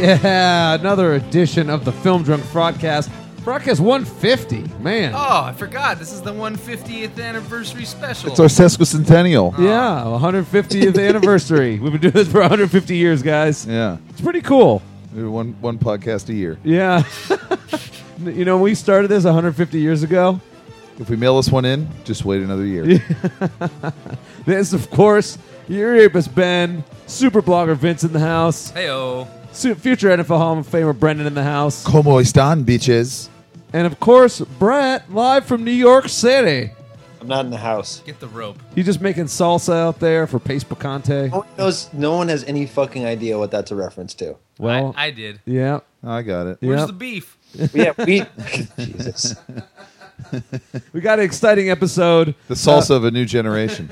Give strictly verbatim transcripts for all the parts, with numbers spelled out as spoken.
Yeah, another edition of the Film Drunk Broadcast. Broadcast one fifty, man. Oh, I forgot. This is the one hundred fiftieth anniversary special. It's our sesquicentennial. Yeah, one hundred fiftieth anniversary. We've been doing this for one hundred fifty years, guys. Yeah. It's pretty cool. We do one one podcast a year. Yeah. You know, when we started this one hundred fifty years ago, If we mail this one in, just wait another year. this, of course, your rapist Ben, super blogger Vince in the house, Hey-o. su- future N F L Hall of Famer Brendan in the house, Como están, bitches? and of course, Brett, live from New York City. I'm not in the house. Get the rope. He's just making salsa out there for Pace Picante. No one knows. No one has any fucking idea what that's a reference to. Well, I, I did. yeah. I got it. Where's Yep. the beef? Yeah, we. Jesus. We got an exciting episode. The salsa of a new generation.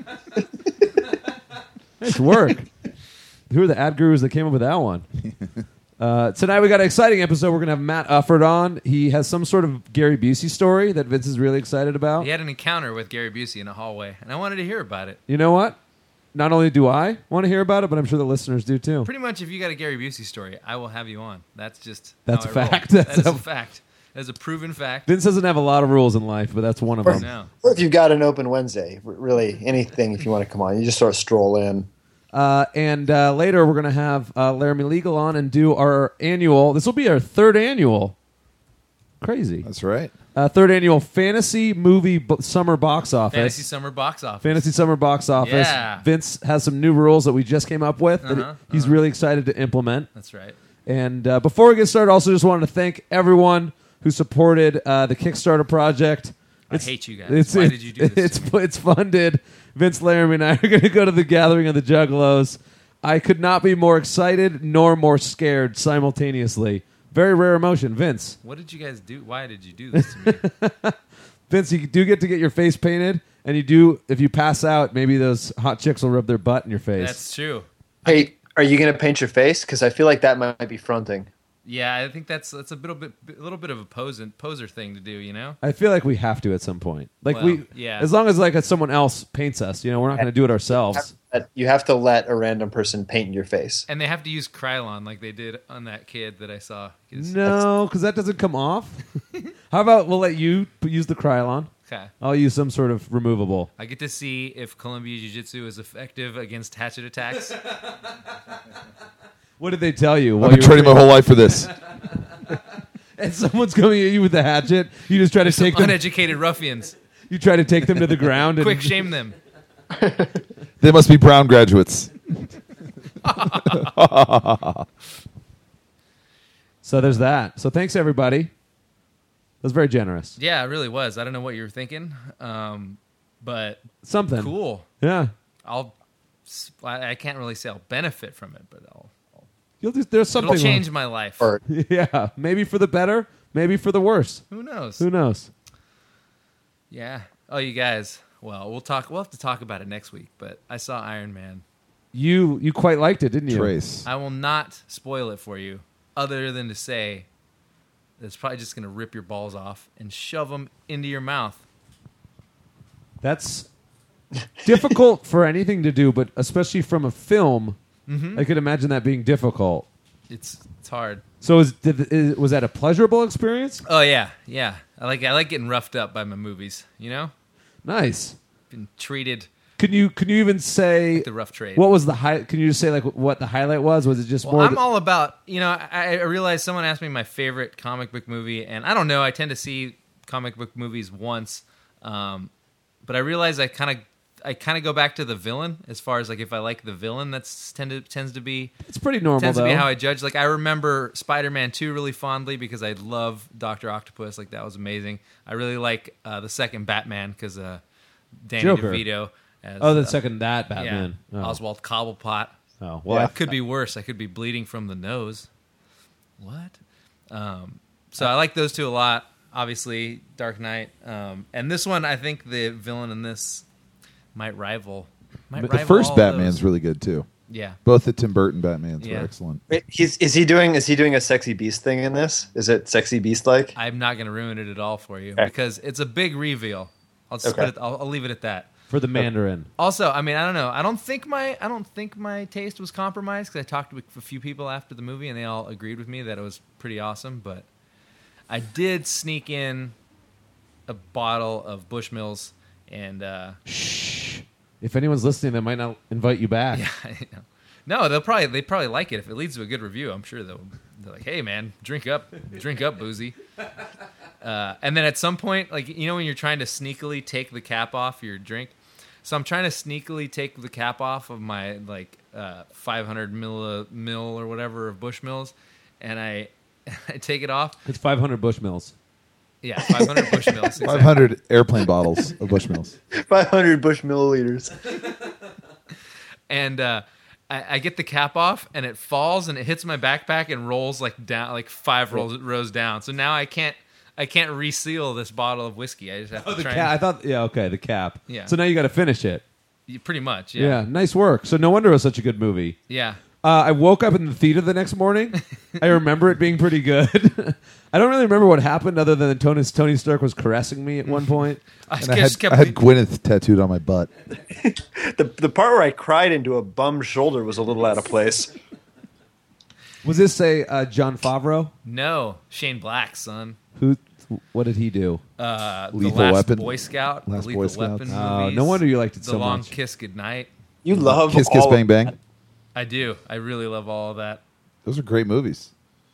Nice work. Who are the ad gurus that came up with that one? Uh, tonight we got an exciting episode. We're going to have Matt Ufford on. He has some sort of Gary Busey story that Vince is really excited about. He had an encounter with Gary Busey in a hallway, and I wanted to hear about it. You know what? Not only do I want to hear about it, but I'm sure the listeners do too. Pretty much, if you got a Gary Busey story, I will have you on. That's just That's how a I roll. fact. That That's is a- a fact. That is a proven fact. Vince doesn't have a lot of rules in life, but that's one of Or- them. No. Or if you've got an open Wednesday, r- really anything. If you want to come on, you just sort of stroll in. Uh, and uh, later we're going to have uh, Laramie Legal on and do our annual. This will be our third annual. Crazy. That's right. Uh, third annual fantasy movie b- summer box office. Fantasy Summer Box Office. Fantasy Summer Box Office. Yeah. Vince has some new rules that we just came up with that Uh-huh, he's uh-huh. really excited to implement. That's right. And uh, before we get started, also just wanted to thank everyone who supported uh, the Kickstarter project. I hate you guys. Why did you do this It's to it's funded. Vince Laramie and I are going to go to the Gathering of the Juggalos. I could not be more excited nor more scared simultaneously. Very rare emotion, Vince. What did you guys do? Why did you do this to me? Vince, you do get to get your face painted, and you do. If you pass out, maybe those hot chicks will rub their butt in your face. That's true. Hey, are you going to paint your face? Because I feel like that might be fronting. Yeah, I think that's that's a little bit a little bit of a poser poser thing to do. You know. I feel like we have to at some point. Like Well, we, yeah. as long as like someone else paints us, you know, we're not going to do it ourselves. You have to let a random person paint your face. And they have to use Krylon like they did on that kid that I saw. 'Cause- No, because that doesn't come off. How about we'll let you p- use the Krylon? Okay. I'll use some sort of removable. I get to see if Columbia Jiu-Jitsu is effective against hatchet attacks. What did they tell you? I've been training my whole life for this. And someone's coming at you with a hatchet. You just try to Some take them. uneducated ruffians. You try to take them to the ground. And Quick shame them. They must be Brown graduates. So there's that. So thanks everybody. That was very generous. Yeah, it really was. I don't know what you were thinking, um, but Something. cool. Yeah. I'll. I I can't really say I'll benefit from it, but I'll. You'll just, there's something. It'll change my life. Or Yeah. Maybe for the better. Maybe for the worse. Who knows? Who knows? Yeah. Oh, you guys. Well, we'll talk. We'll have to talk about it next week. But I saw Iron Man. You you quite liked it, didn't you? Trace. I will not spoil it for you, other than to say that it's probably just going to rip your balls off and shove them into your mouth. That's difficult for anything to do, but especially from a film, Mm-hmm. I could imagine that being difficult. It's it's hard. So is, did, is was that a pleasurable experience? Oh yeah, yeah. I like I like getting roughed up by my movies. You know, Nice. been treated Can you can you even say the rough trade. what was the high? Can you just say like what the highlight was? Was it just Well, more? I'm the- all about, you know, I, I realized someone asked me my favorite comic book movie, and I don't know, I tend to see comic book movies once, um, but I realized I kind of I kind of go back to the villain as far as like if I like the villain, that's tend to, tends to be it's pretty normal tends though. to be how I judge. Like I remember Spider-Man two really fondly because I love Doctor Octopus, like that was amazing. I really like uh, the second Batman because uh, Danny Joker. DeVito. As, oh, the uh, second that Batman. yeah, Oh. Oswald Cobblepot. Oh well, Yeah. I- Could be worse. I could be bleeding from the nose. What? Um, so I like those two a lot. Obviously, Dark Knight, um, and this one. I think the villain in this might rival. Might But the rival first all Batman's those. really good too. Yeah. Both the Tim Burton Batmans Yeah. were excellent. wait, he's is he doing is he doing a sexy beast thing in this? Is it sexy beast like? I'm not going to ruin it at all for you Okay. because it's a big reveal. I'll just Okay. put it. I'll, I'll leave it at that. for the Mandarin. Also, I mean, I don't know. I don't think my I don't think my taste was compromised because I talked with a few people after the movie and they all agreed with me that it was pretty awesome. But I did sneak in a bottle of Bushmills and uh, Shh. If anyone's listening, they might not invite you back. yeah, I know. No, they'll probably they probably like it if it leads to a good review. I'm sure they'll they're like, hey man, drink up, drink up, boozy. Uh, and then at some point, like you know, when you're trying to sneakily take the cap off your drink, so I'm trying to sneakily take the cap off of my like uh, five hundred mil mil or whatever of Bushmills, and I I take it off. It's five hundred Bushmills. Yeah, five hundred Bushmills. Exactly. five hundred airplane bottles of Bushmills. five hundred Bush milliliters. And uh, I, I get the cap off, and it falls, and it hits my backpack and rolls like down, like five rows, rows down. So now I can't, I can't reseal this bottle of whiskey. I just have Oh, to the try. cap. I And, thought, yeah, okay, the cap. Yeah. So now you got to finish it. pretty much, Yeah. yeah, nice work. So no wonder it was such a good movie. yeah. Uh, I woke up in the theater the next morning. I remember it being pretty good. I don't really remember what happened other than Tony, Tony Stark was caressing me at one point. I And I just had, kept. I had Gwyneth tattooed on my butt. The the part where I cried into a bum shoulder was a little out of place. Was this a uh, John Favreau? no, Shane Black, son. Who? What did he do? Uh, the Lethal Last Weapon? Boy Scout, Last the Boy Lethal Scouts. Weapon Oh, movies. no wonder you liked it the so Long much. Kiss Goodnight. You love Kiss Kiss all Bang of Bang. that. I do. I really love all of that. Those are great movies.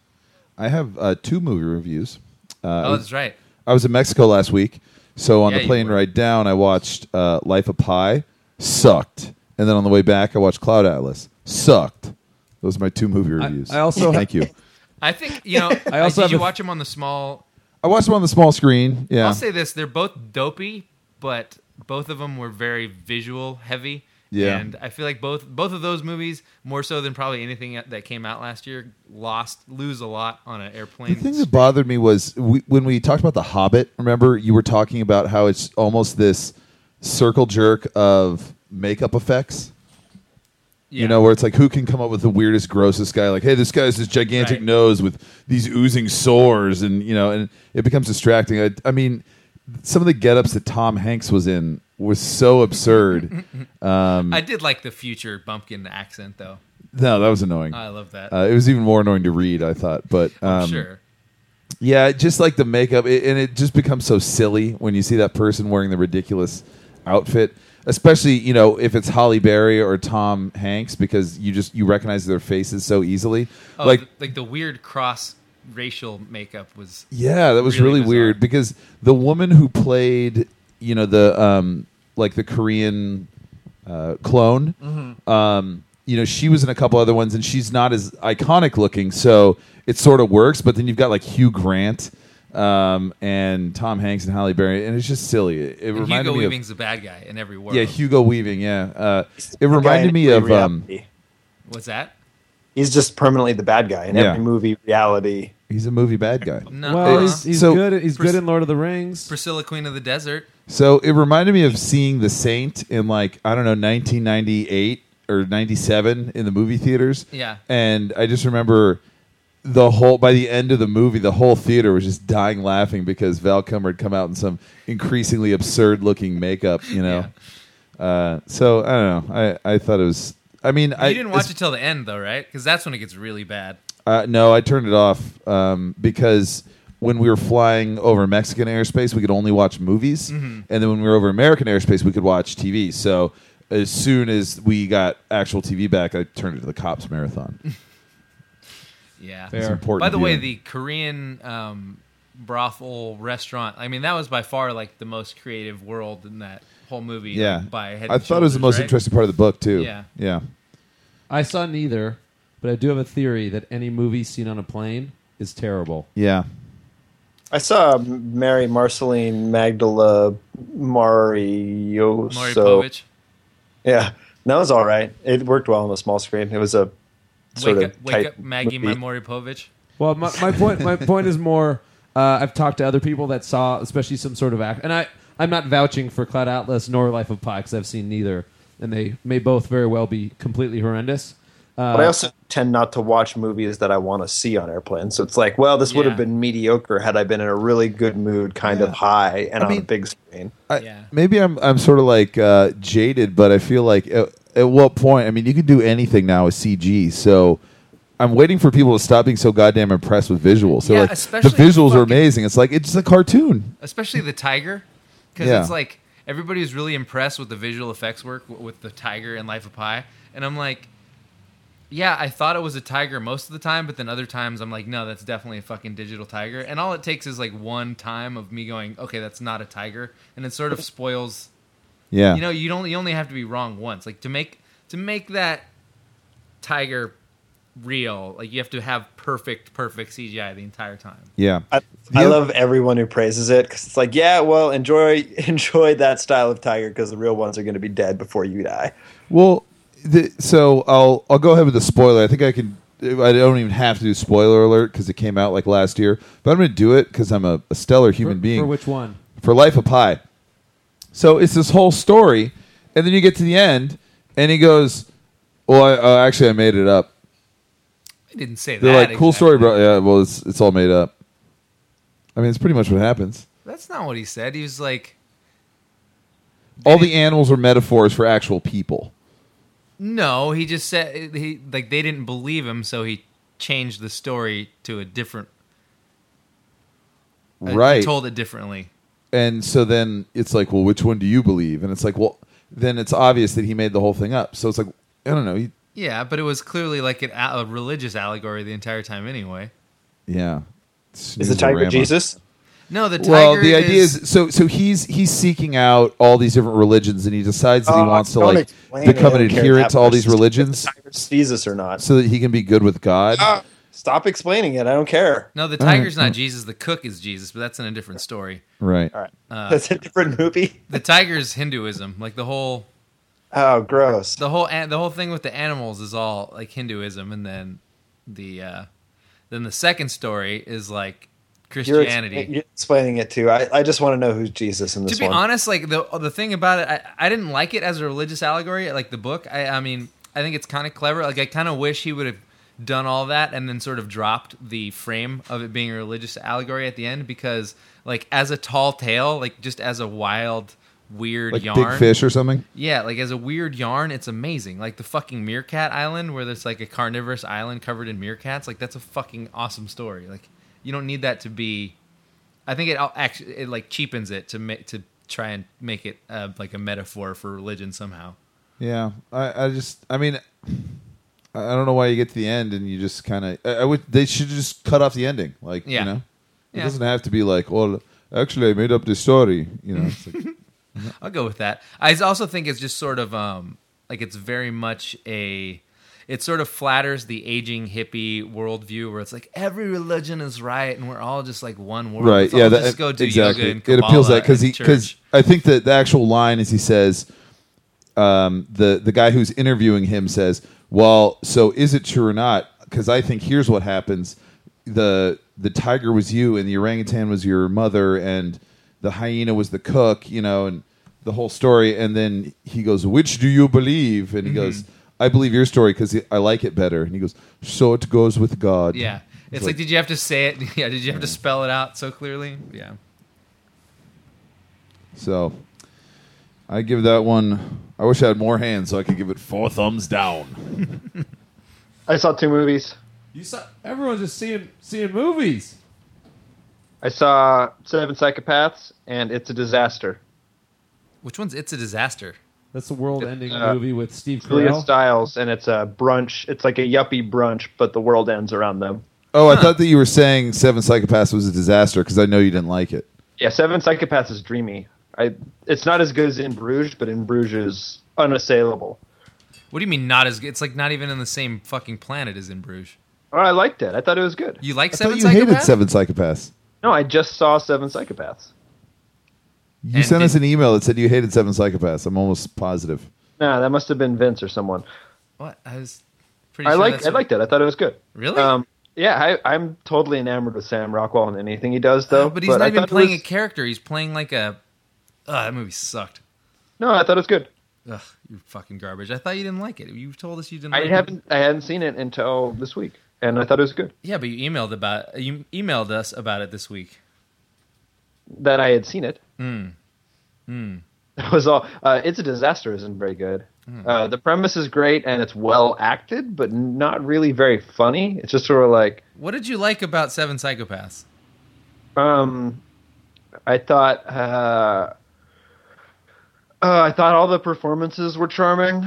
I have uh, two movie reviews. Uh, I Oh, was- that's right. I was in Mexico last week, so on Yeah, the you plane were. ride down, I watched uh, Life of Pi. Sucked. And then on the way back, I watched Cloud Atlas. Sucked. Those are my two movie I- reviews. I also- Thank you. I think you know. I also did have you a- watch them on the small? I watched them on the small screen. Yeah. I'll say this: they're both dopey, but both of them were very visual heavy. Yeah. And I feel like both both of those movies, more so than probably anything that came out last year, lost lose a lot on an airplane. The thing that bothered me was we, when we talked about The Hobbit, remember, you were talking about how it's almost this circle jerk of makeup effects. Yeah. You know, where it's like, who can come up with the weirdest, grossest guy? Like, hey, this guy has this gigantic Right. nose with these oozing sores, and you know, and it becomes distracting. I, I mean, some of the get-ups that Tom Hanks was in was so absurd. um, I did like the future bumpkin accent, though. no, that was annoying. I love that. Uh, it was even more annoying to read, I thought. But um, sure. yeah, just like the makeup, it, and it just becomes so silly when you see that person wearing the ridiculous outfit. Especially, you know, if it's Halle Berry or Tom Hanks, because you just you recognize their faces so easily. Oh, like, like like the weird cross racial makeup was. yeah, that was really really, bizarre. weird because the woman who played, you know, the um, like the Korean uh, clone, Mm-hmm. um, you know, she was in a couple other ones, and she's not as iconic looking, so it sort of works. But then you've got like Hugh Grant. Um, and Tom Hanks and Halle Berry, and it's just silly. It, it And reminded Hugo me Weaving's the bad guy in every of world. yeah, Hugo Weaving. Yeah, uh, it The guy reminded in me every of um, reality. What's that? He's just permanently the bad guy in Yeah. every movie reality. he's a movie bad guy. No. Well, uh-huh. he's, he's So- good. He's Pris- good in Lord of the Rings. Priscilla, Queen of the Desert. So it reminded me of seeing The Saint in like I don't know nineteen ninety-eight or ninety-seven in the movie theaters. Yeah. And I just remember the whole by the end of the movie, the whole theater was just dying laughing because Val Kilmer had come out in some increasingly absurd looking makeup. You know. Uh, so I don't know. I, I thought it was. I mean, You I didn't watch it till the end, though, right? Because that's when it gets really bad. Uh, no, I turned it off um, because when we were flying over Mexican airspace, we could only watch movies, Mm-hmm. and then when we were over American airspace, we could watch T V. So as soon as we got actual T V back, I turned it to the Cops Marathon. Yeah. Fair. It's important. By the way, viewing. the Korean um, brothel restaurant, I mean, that was by far like the most creative world in that whole movie. yeah, like, by Head I and thought it was the Shoulders, most right? interesting part of the book too. Yeah. yeah. I saw neither, but I do have a theory that any movie seen on a plane is terrible. Yeah. I saw Mary Marceline Magdala Marioso. Maury Povich. Yeah, that was all right. It worked well on the small screen. It was a sort Wake of up, wake tight up, Maggie, movie. my Maury Povich. Well, my, my point my point is more. Uh, I've talked to other people that saw, especially some sort of act, and I I'm not vouching for Cloud Atlas nor Life of Pi because I've seen neither, and they may both very well be completely horrendous. But I also tend not to watch movies that I want to see on airplanes. So it's like, well, this would Yeah. have been mediocre had I been in a really good mood, kind Yeah. of high, and I on mean- a big screen. I, Yeah. Maybe I'm I'm sort of like uh, jaded, but I feel like at, at what point? I mean, you can do anything now with C G, so I'm waiting for people to stop being so goddamn impressed with visuals. So Yeah, like the especially visuals are fucking- amazing. It's like it's just a cartoon. Especially the tiger, because Yeah. it's like everybody was really impressed with the visual effects work w- with the tiger in Life of Pi, and I'm like, yeah, I thought it was a tiger most of the time, but then other times I'm like, no, that's definitely a fucking digital tiger. And all it takes is like one time of me going, okay, that's not a tiger, and it sort of spoils. Yeah, You know, you don't. You only have to be wrong once. Like to make to make that tiger real, like you have to have perfect, perfect C G I the entire time. yeah. I, The I oth- love everyone who praises it because it's like, yeah, well, enjoy enjoy that style of tiger because the real ones are going to be dead before you die. Well, the, so I'll I'll go ahead with the spoiler. I think I can. I don't even have to do spoiler alert because it came out like last year. But I'm going to do it because I'm a, a stellar human for, being. for which one? For Life of Pi. So it's this whole story, and then you get to the end, and he goes, "Well, I, uh, actually, I made it up." I didn't say They're that. like, "Cool exactly. story, bro." Yeah, well, it's it's all made up. I mean, it's pretty much what happens. That's not what he said. He was like, All the animals are metaphors for actual people. no, he just said he like they didn't believe him, so he changed the story to a different. uh, he Right. told it differently. And so then it's like, well, which one do you believe? And it's like, well, then it's obvious that he made the whole thing up. So it's like, I don't know. He, Yeah, but it was clearly like an, a religious allegory the entire time, anyway. yeah. Is the tiger Snooze-a-rama. Jesus? No, the tiger. Well, the idea is, so so he's he's seeking out all these different religions, and he decides that he Oh, wants to don't like explain it. become I an don't care adherent that to all much. these religions, If the tiger's Jesus or not? so that he can be good with God. Ah, stop explaining it. I don't care. no, the All right, tiger's cool. not Jesus. The cook is Jesus, but that's in a different story. Right. All right, Uh, that's a different movie. The tiger's Hinduism, like the whole Oh, gross. the whole an- the whole thing with the animals is all like Hinduism, and then the uh, then the second story is like You're, Christianity. expla- you're explaining it too. I, I just want to know who's Jesus in this To be one. honest, like the the thing about it, I, I didn't like it as a religious allegory. Like the book, I, I mean, I think it's kind of clever. Like I kind of wish he would have done all that and then sort of dropped the frame of it being a religious allegory at the end, because like as a tall tale, like just as a wild, weird Like yarn, Big Fish or something. yeah, like as a weird yarn, it's amazing. Like the fucking Meerkat Island, where there's like a carnivorous island covered in meerkats. Like that's a fucking awesome story. Like you don't need that to be. I think it al- actually it like cheapens it to make to try and make it uh, like a metaphor for religion somehow. Yeah. I, I just, I mean, I I don't know why you get to the end and you just kind of. I, I would. They should just cut off the ending. Like Yeah. you know, it Yeah. doesn't have to be like, well, actually, I made up this story. You know. It's like, I'll go with that. I also think it's just sort of um like it's very much a it sort of flatters the aging hippie worldview where it's like every religion is right and we're all just like one world. right. Let's Yeah. all That, just go do exactly. yoga and It appeals Kabbalah that because and he because church. I think that the actual line is he says, um, the the guy who's interviewing him says, "Well, so is it true or not? Because I think here's what happens: the the tiger was you, and the orangutan was your mother, and the hyena was the cook, you know, and the whole story." And then he goes, "Which do you believe?" And he Mm-hmm. goes, "I believe your story because I like it better." And he goes, "So it goes with God." Yeah. It's It's like, like- did you have to say it? Yeah, did you have to spell it out so clearly? Yeah. So I give that one. I wish I had more hands so I could give it four thumbs down. I saw two movies. You saw everyone's just seeing seeing movies. I saw Seven Psychopaths and It's a Disaster. Which one's It's a Disaster? That's the world-ending Uh, movie with Steve Julia Carell. Stiles, and it's a brunch. It's like a yuppie brunch, but the world ends around them. Oh, I thought that you were saying Seven Psychopaths was a disaster because I know you didn't like it. Yeah, Seven Psychopaths is dreamy. I. It's not as good as In Bruges, but In Bruges is unassailable. What do you mean not as good? It's like not even in the same fucking planet as in Bruges. Oh, I liked it. I thought it was good. You like I Seven thought you hated Psychopaths? Seven Psychopaths. No, I just saw Seven Psychopaths. You And sent did- us an email that said you hated Seven Psychopaths. I'm almost positive. Nah, that must have been Vince or someone. What? I was pretty I sure liked. that's I what- liked it. I thought it was good. Really? Um, yeah, I, I'm totally enamored with Sam Rockwell and anything he does, though. Uh, but he's not I even thought it playing was- a character. He's playing like a. Oh, that movie sucked. No, I thought it was good. Ugh, you're fucking garbage. I thought you didn't like it. You told us you didn't. I like haven't It. I hadn't seen it until this week, and I thought it was good. Yeah, but you emailed about you emailed us about it this week. That I had seen it. Mm. Mm. That was all. Uh, it's a Disaster isn't very good. Mm. Uh, the premise is great and it's well acted, but not really very funny. It's just sort of like. What did you like about Seven Psychopaths? Um, I thought. Uh, uh, I thought all the performances were charming.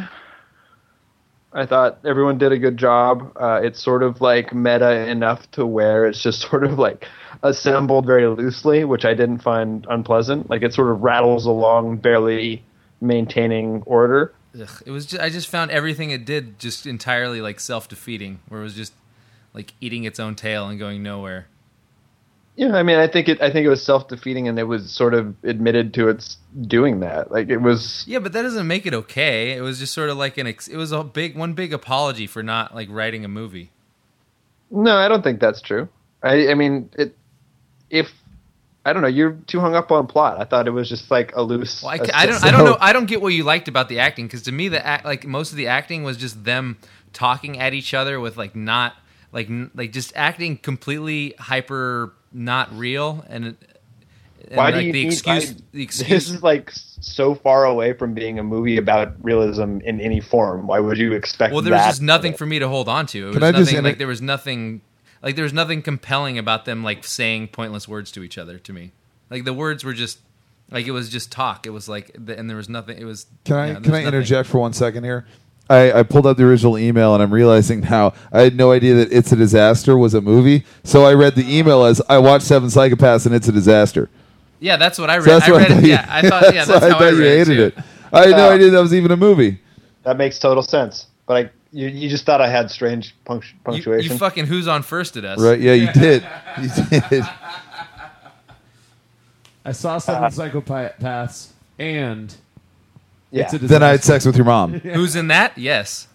I thought everyone did a good job. Uh, it's sort of like meta enough to where it's just sort of like assembled very loosely, which I didn't find unpleasant. Like it sort of rattles along, barely maintaining order. Ugh, it was. Just, I just found everything it did just entirely like self-defeating, where it was just like eating its own tail and going nowhere. Yeah, I mean, I think it. I think it was self-defeating, and it was sort of admitted to its doing that. Like it was. Yeah, but that doesn't make it okay. It was just sort of like an. Ex- it was a big one big apology for not like writing a movie. No, I don't think that's true. I, I mean, it. If I don't know, you're too hung up on plot. I thought it was just like a loose. Well, I, a- I don't. I don't know. I don't get what you liked about the acting, because to me, the act, like most of the acting was just them talking at each other with like not like n- like just acting completely hyper not real and. and Why like do you the need, excuse? I- the excuse. This is like so far away from being a movie about realism in any form. Why would you expect? Well, there was that just nothing for me to hold on to. It was Can I just nothing, inter- like there was nothing like there was nothing compelling about them like saying pointless words to each other to me. Like the words were just like it was just talk. It was like and there was nothing. It was. Can I yeah, there can was I nothing. interject for one second here? I, I pulled out the original email and I'm realizing now I had no idea that It's a Disaster was a movie. So I read the email as I watched Seven Psychopaths and It's a Disaster. Yeah, that's what I read. So that's I what read I thought it. you, Yeah, I thought. Yeah, that's why how I thought I you read hated it. it. I had no Uh, idea that was even a movie. That makes total sense. But I, you, you just thought I had strange punct- You, punctuation. you fucking who's on first at us? Right? Yeah, you did. You did. I saw Seven Psychopaths and yeah. It's a Then I had Disaster. sex with your mom. Who's in that? Yes.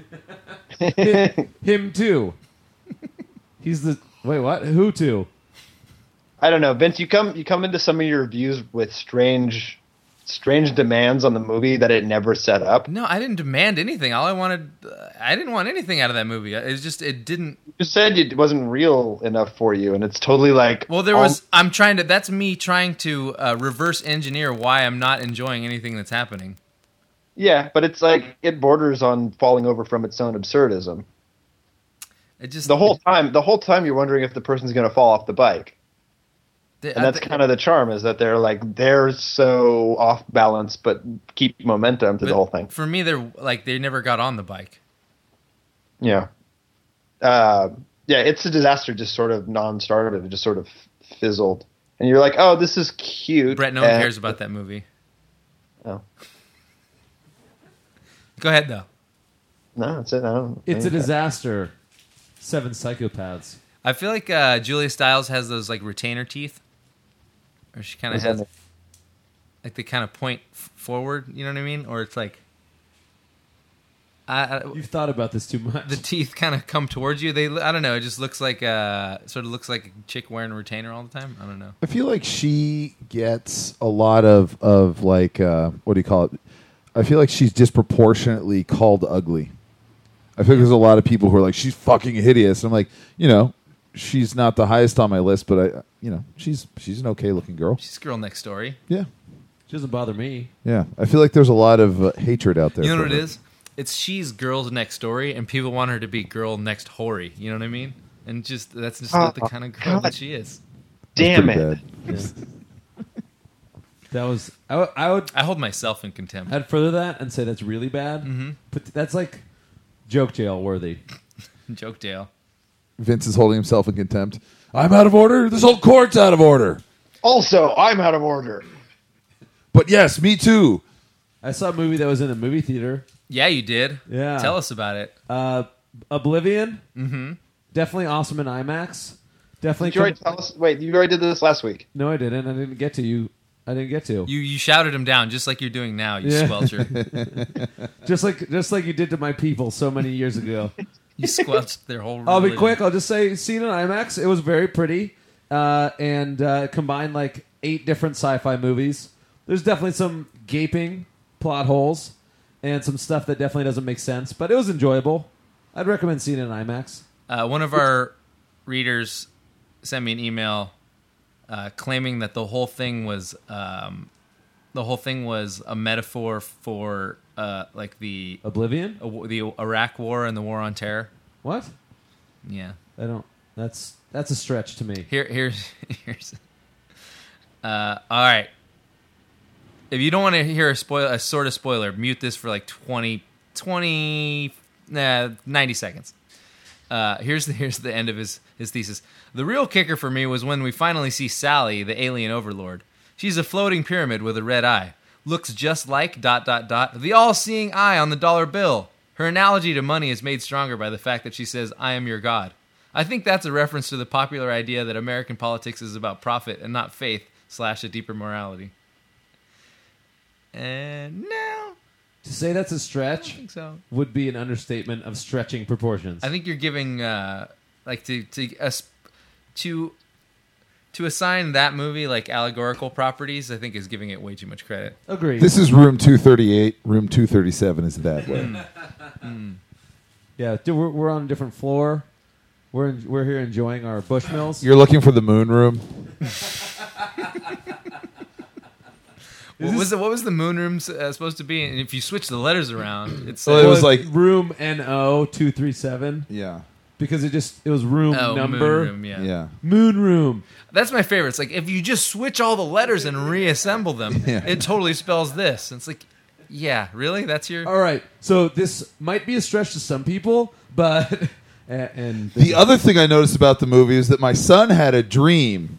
Him too. He's the wait. What? Who too? I don't know, Vince. You come you come into some of your reviews with strange, strange demands on the movie that it never set up. No, I didn't demand anything. All I wanted, uh, I didn't want anything out of that movie. It was just, it didn't. You said it wasn't real enough for you, and it's totally like. Well, there all- was. I'm trying to. That's me trying to uh, reverse engineer why I'm not enjoying anything that's happening. Yeah, but it's like it borders on falling over from its own absurdism. It just The whole time, the whole time, you're wondering if the person's going to fall off the bike, the- and that's I thi- kind of the charm, is that they're like they're so off balance, but keep momentum to but the whole thing. For me, they're like they never got on the bike. Yeah, uh, yeah, It's a Disaster. Just sort of non-started. It just sort of fizzled, and you're like, oh, this is cute. Brett, no one and- cares about that movie. Oh. Go ahead though. No, that's it. I don't. It's a okay. Disaster. Seven Psychopaths. I feel like uh, Julia Stiles has those like retainer teeth, or she kind What of does that has mean? like they kind of point f- forward. You know what I mean? Or it's like, I, I, You've thought about this too much. the teeth kind of come towards you. They, I don't know. It just looks like uh, sort of looks like a chick wearing a retainer all the time. I don't know. I feel like she gets a lot of of like uh, what do you call it? I feel like she's disproportionately called ugly. I feel like there's a lot of people who are like, she's fucking hideous. And I'm like, you know, she's not the highest on my list, but I, you know, she's she's an okay looking girl. She's girl next story. Yeah, She doesn't bother me. yeah. I feel like there's a lot of uh, hatred out there. You know for what it her. is? It's she's girls next story, and people want her to be girl next hoary. You know what I mean? And just that's just not the Oh, kind of girl God. that she is. Damn Pretty it! bad. That was I, w- I would I hold myself in contempt. I'd further that and say that's really bad. Mm-hmm. But that's like joke jail worthy. Joke Dale. Vince is holding himself in contempt. I'm out of order. This whole court's out of order. Also, I'm out of order. But yes, me too. I saw a movie that was in a movie theater. Yeah, you did. Yeah. Tell us about it. Uh, Oblivion. Mm-hmm. Definitely awesome in IMAX. Definitely. Did you already com- tell us? Wait, you already did this last week. no, I didn't. I didn't get to you. I didn't get to. You you shouted him down just like you're doing now. You Yeah. squelcher. Just like just like you did to my people so many years ago. You squelched their whole. I'll be religion. quick. I'll just say, seen in IMAX. It was very pretty, uh, and uh, combined like eight different sci-fi movies. There's definitely some gaping plot holes, and some stuff that definitely doesn't make sense, but it was enjoyable. I'd recommend seeing it in IMAX. Uh, one of our readers sent me an email uh, claiming that the whole thing was um, the whole thing was a metaphor for uh, like the Oblivion? uh, the Iraq War and the War on Terror. What? Yeah. I don't. That's that's a stretch to me. Here, here's here's. Uh, all right. If you don't want to hear a spoil, a sort of spoiler, mute this for like twenty, twenty, nah, ninety seconds. Uh, here's the here's the end of his his thesis. The real kicker for me was when we finally see Sally, the alien overlord. She's a floating pyramid with a red eye. Looks just like dot dot dot the all-seeing eye on the dollar bill. Her analogy to money is made stronger by the fact that she says, "I am your God." I think that's a reference to the popular idea that American politics is about profit and not faith slash a deeper morality. And no, To say that's a I stretch don't think so. would be an understatement of stretching proportions. I think you're giving uh, like to to us to to assign that movie like allegorical properties. I think is giving it way too much credit. Agreed. This is room two thirty-eight. Room two thirty-seven is that way. yeah, dude, we're, we're on a different floor. We're in, we're here enjoying our Bushmills. You're looking for the moon room. What was the what was the moon room uh, supposed to be? And if you switch the letters around, it's Well, it was like- room N O two three seven Yeah. because it just it was room oh, number moon room. Yeah. Yeah. moon room. That's my favorite. It's like if you just switch all the letters and reassemble them, Yeah. it totally spells this. And it's like, yeah, really? That's your All right, so this might be a stretch to some people, but and, and The other thing I noticed about the movie is that my son had a dream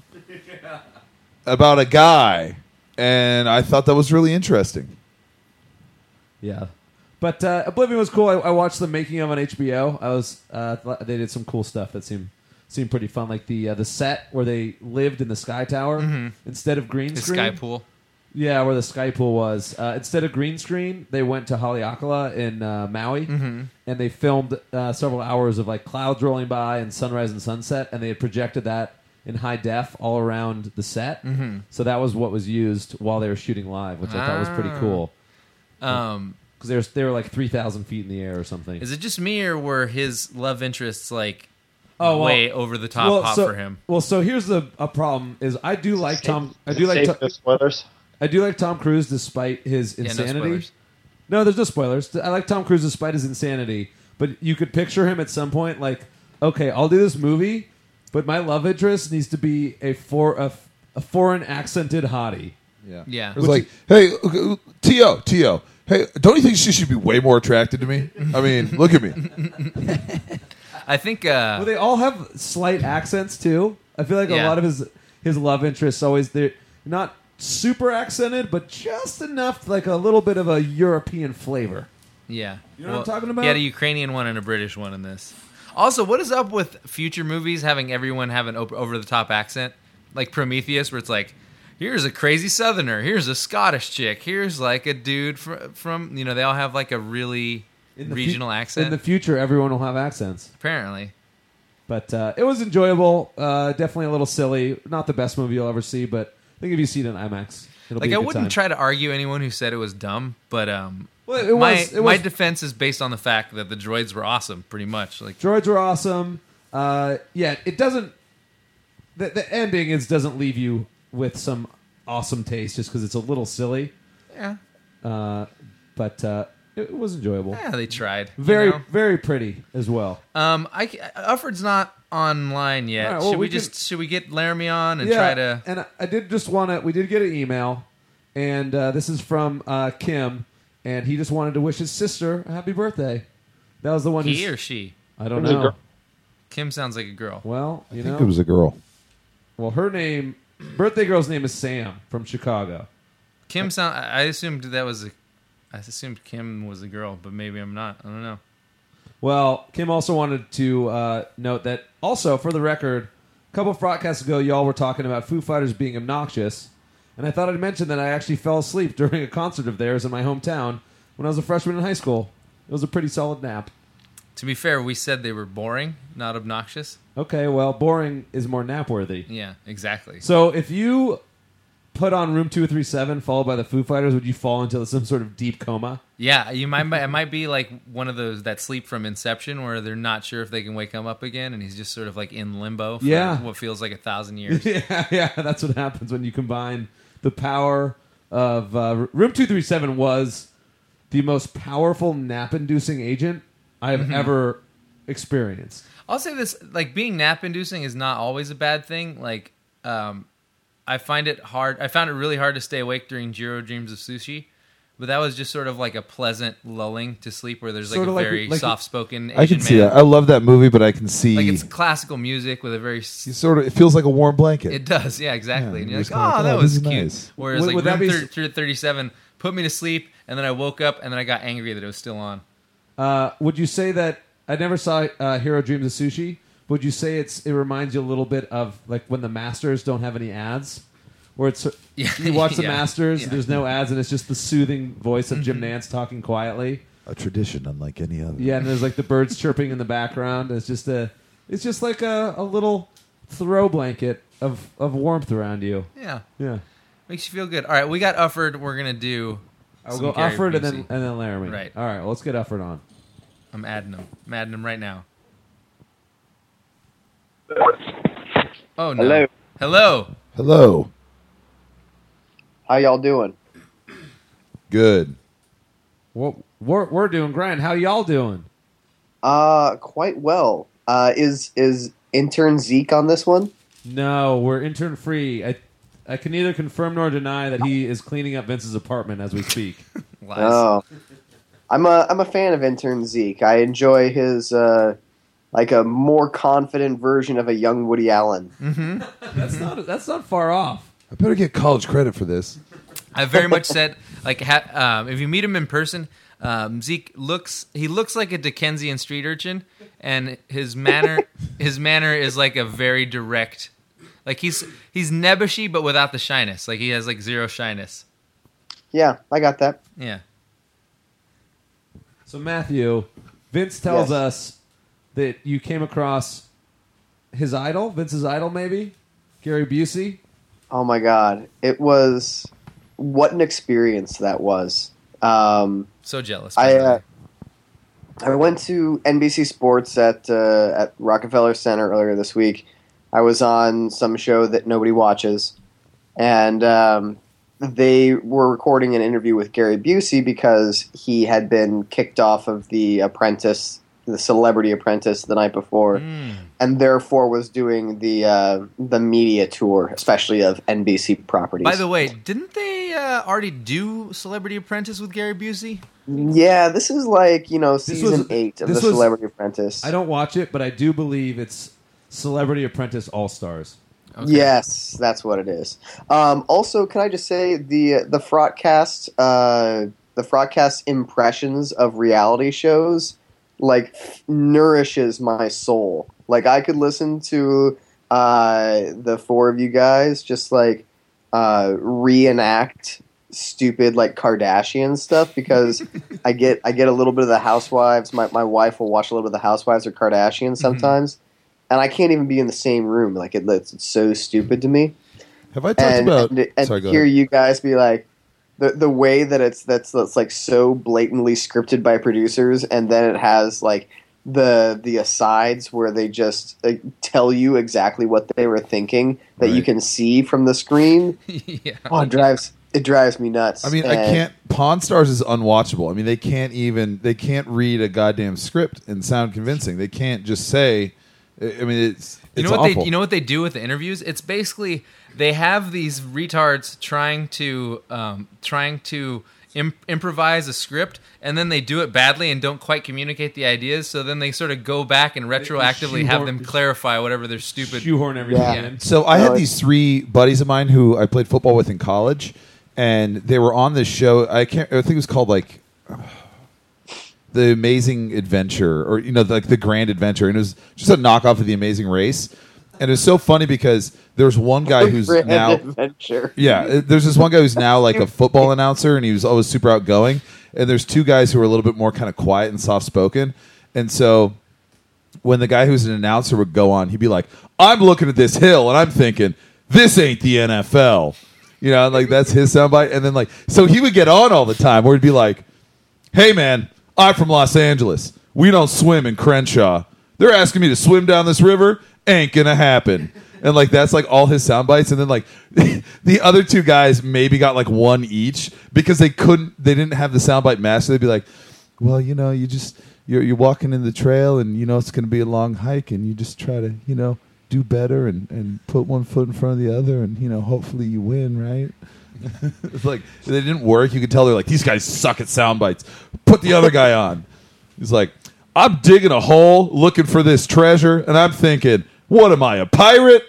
about a guy, and I thought that was really interesting. yeah, but uh, Oblivion was cool. I, I watched the making of on H B O. I was uh, th- they did some cool stuff that seemed seemed pretty fun, like the uh, the set where they lived in the Sky Tower instead of green the screen. sky pool. Yeah, where the sky pool was. Uh, instead of green screen, they went to Haleakala in uh, Maui, and they filmed uh, several hours of like clouds rolling by and sunrise and sunset, and they had projected that in high def all around the set. Mm-hmm. So that was what was used while they were shooting live, which I thought was pretty Ah. cool Um, because they were they were like three thousand feet in the air or something. is it just me or were his love interests like Oh, well- way over the top well, hot so, for him? Well, so here's the a problem: is I do like Tom. I do like Safe To- no spoilers. I do like Tom Cruise despite his Yeah, no insanity. spoilers. No, there's no spoilers. I like Tom Cruise despite his insanity, but you could picture him at some point like, okay, I'll do this movie, but my love interest needs to be a for a, a foreign accented hottie. Yeah. Yeah. It was like, hey, T O, T O, hey, don't you think she should be way more attracted to me? I mean, look at me. I think uh, Well, they all have slight accents too. I feel like a Yeah. lot of his his love interests always they're not super accented, but just enough, like a little bit of a European flavor. yeah. You know what I'm talking about? He had a Ukrainian one and a British one in this. Also, what is up with future movies having everyone have an over the top accent? Like Prometheus, where it's like, here's a crazy Southerner, here's a Scottish chick, here's like a dude from, from you know, they all have like a really In the regional fu- accent. In the future, everyone will have accents. apparently. But uh, it was enjoyable. Uh, definitely a little silly. Not the best movie you'll ever see, but I think if you see it in IMAX, it'll Like be a I good wouldn't time. try to argue anyone who said it was dumb, but um, Well, it my was- it my was- defense is based on the fact that the droids were awesome, pretty much. Like Droids were awesome. Uh, yeah, it doesn't. The, the ending is doesn't leave you with some awesome taste just because it's a little silly. yeah, Uh, but uh, it was enjoyable. yeah, they tried. you Very, know? very pretty as well. Um, I Ufford's not online yet. All right, well, should we, we can- just should we get Laramie on and yeah, try to? and I, I did just want to. We did get an email, and uh, this is from uh, Kim, and he just wanted to wish his sister a happy birthday. That was the one. He who's- or she? I don't It was a know. girl. Kim sounds like a girl. Well, you I think know, it was a girl. well, her name, birthday girl's name is Sam from Chicago. Kim sound. I I assumed that was a. I assumed Kim was a girl, but maybe I'm not. I don't know. Well, Kim also wanted to uh, note that, also for the record, a couple of broadcasts ago, y'all were talking about Foo Fighters being obnoxious, and I thought I'd mention that I actually fell asleep during a concert of theirs in my hometown when I was a freshman in high school. It was a pretty solid nap. To be fair, we said they were boring, not obnoxious. Okay, well, boring is more nap worthy. Yeah, exactly. So if you put on Room two three seven followed by the Foo Fighters, would you fall into some sort of deep coma? Yeah, you might. It might be like one of those that sleep from Inception, where they're not sure if they can wake him up again, and he's just sort of like in limbo for Yeah. what feels like a thousand years. yeah, yeah, that's what happens when you combine the power of uh, Room two three seven was the most powerful nap-inducing agent I have Mm-hmm. ever experienced. I'll say this: like being nap-inducing is not always a bad thing. Like, um, I find it hard. I found it really hard to stay awake during Jiro Dreams of Sushi. But that was just sort of like a pleasant lulling to sleep where there's like Sort a of like- very like- soft-spoken Asian I can see man. that. I love that movie, but I can see Like it's classical music with a very... s- you sort of. It feels like a warm blanket. It does, yeah, exactly. Yeah, and you're you're just like, kinda oh, like, that oh, was this is cute. nice. Whereas Would- like would that Room be thir- thirty-seven put me to sleep, and then I woke up, and then I got angry that it was still on. Uh, would you say that I never saw uh, Hero Dreams of Sushi? Would you say it's it reminds you a little bit of like when the Masters don't have any ads, where it's Yeah. you watch the Yeah. Masters, Yeah. there's no ads, and it's just the soothing voice of Jim Nantz talking quietly. A tradition unlike any other. Yeah, and there's like the birds chirping in the background. It's just a, it's just like a, a little throw blanket of, of warmth around you. Yeah, Yeah, makes you feel good. All right, we got Ufford. We're gonna do. I'll some go Gary Ufford and then Busey. and then Laramie. Right. All right. Well, let's get Ufford on. I'm adding him. I'm adding him right now. Oh no! Hello. Hello. Hello. How y'all doing? Good. Well, we're we're doing grand. How y'all doing? Uh, quite well. Uh, is is intern Zeke on this one? No, we're intern free. I I can neither confirm nor deny that he is cleaning up Vince's apartment as we speak. Lies. Oh, I'm a I'm a fan of intern Zeke. I enjoy his uh, like a more confident version of a young Woody Allen. That's not that's not far off. I better get college credit for this. I very much said like ha- um, if you meet him in person, um, Zeke looks he looks like a Dickensian street urchin, and his manner his manner is like a very direct, like he's he's nebbishy but without the shyness. Like he has like zero shyness. Yeah, I got that. Yeah. So Matthew, Vince tells Yes. us that you came across his idol, Vince's idol, maybe Gary Busey. Oh my god, it was what an experience that was. Um, So jealous. I by the uh, way. I went to N B C Sports at uh, at Rockefeller Center earlier this week. I was on some show that nobody watches, and um, they were recording an interview with Gary Busey because he had been kicked off of The Apprentice, the Celebrity Apprentice, the night before, Mm. and therefore was doing the uh, the media tour, especially of N B C properties. By the way, didn't they uh, already do Celebrity Apprentice with Gary Busey? yeah, this is like you know season was- eight of this the was- Celebrity Apprentice. I don't watch it, but I do believe it's Celebrity Apprentice All Stars. Okay. Yes, that's what it is. Um, also, can I just say the the Fraudcast uh, the Fraudcast impressions of reality shows like nourishes my soul. Like I could listen to uh, the four of you guys just like uh, reenact stupid like Kardashian stuff because I get I get a little bit of the Housewives. My my wife will watch a little bit of the Housewives or Kardashians sometimes. And I can't even be in the same room. Like it, it's, it's so stupid to me. Have I talked And, about? and, and sorry, go hear ahead. you guys be like the the way that it's that's that's like so blatantly scripted by producers, and then it has like the the asides where they just like, tell you exactly what they were thinking that you Right. can see from the screen. Yeah. Oh, it drives it drives me nuts. I mean, I And- can't. Pawn Stars is unwatchable. I mean, they can't even. They can't read a goddamn script and sound convincing. They can't just say. I I mean, it's You it's know what awful. they you know what they do with the interviews? It's basically they have these retards trying to um, trying to Im- improvise a script, and then they do it badly and don't quite communicate the ideas. So then they sort of go back and retroactively have them shoehorn- clarify whatever their stupid. Shoehorn everything Yeah. in. So I No, had it's- these three buddies of mine who I played football with in college, and they were on this show. I can't. I think it was called like The Amazing Adventure, or you know, like the Grand Adventure, and it was just a knockoff of The Amazing Race. And it was so funny because there's one guy who's Grand now. Adventure. Yeah, uh, there's this one guy who's now like a football announcer, and he was always super outgoing. And there's two guys who are a little bit more kind of quiet and soft spoken. And so when the guy who's an announcer would go on, he'd be like, "I'm looking at this hill, and I'm thinking, this ain't the N F L." You know, like that's his soundbite. And then like, so he would get on all the time where he'd be like, hey man, I'm from Los Angeles. We don't swim in Crenshaw. They're asking me to swim down this river. Ain't gonna happen. And like that's like all his sound bites, and then like the other two guys maybe got like one each because they couldn't, they didn't have the soundbite master. They'd be like, "Well, you know, you just you're you're walking in the trail, and you know it's going to be a long hike, and you just try to you know do better and and put one foot in front of the other, and you know hopefully you win, right?" It's like they didn't work. You could tell they're like, these guys suck at sound bites. Put the other guy on. He's like, I'm digging a hole looking for this treasure, and I'm thinking, what am I, a pirate?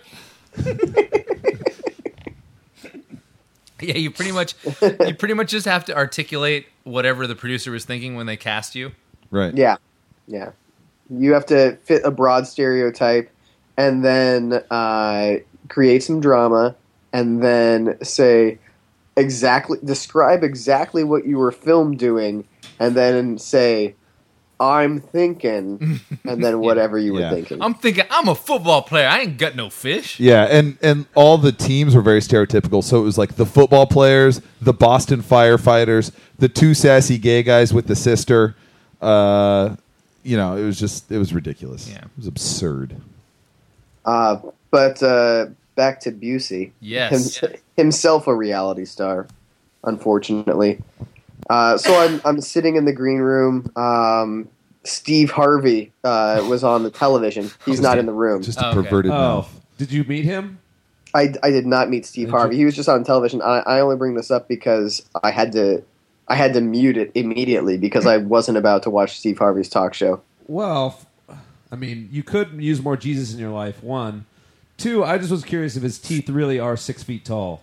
Yeah, you pretty much you pretty much just have to articulate whatever the producer was thinking when they cast you. Right. Yeah, yeah. You have to fit a broad stereotype, and then uh, create some drama, and then say exactly describe exactly what you were filmed doing, and then say, I'm thinking, and then whatever you Yeah. were thinking. I'm thinking I'm a football player. I ain't got no fish. Yeah, and, and all the teams were very stereotypical. So it was like the football players, the Boston firefighters, the two sassy gay guys with the sister. Uh, you know, it was just, it was ridiculous. Yeah. It was absurd. Uh, but uh, back to Busey. Yes. Him- himself a reality star, unfortunately. Uh, so I'm I'm sitting in the green room. Um, Steve Harvey uh, was on the television. He's not in the room. Just a Oh, okay. perverted Oh, mouth. did you meet him? I, I did not meet Steve Did Harvey. you? He was just on television. I, I only bring this up because I had to I had to mute it immediately because I wasn't about to watch Steve Harvey's talk show. Well, f- I mean, you could use more Jesus in your life. One, two. I just was curious if his teeth really are six feet tall.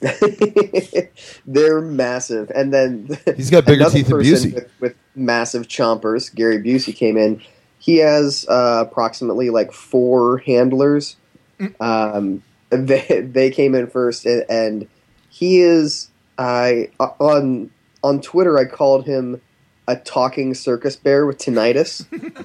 They're massive, and then He's got bigger another teeth than person Busey. with, with massive chompers. Gary Busey came in. He has uh, approximately like four handlers. Um, they they came in first, and, and he is I on on Twitter. I called him a talking circus bear with tinnitus,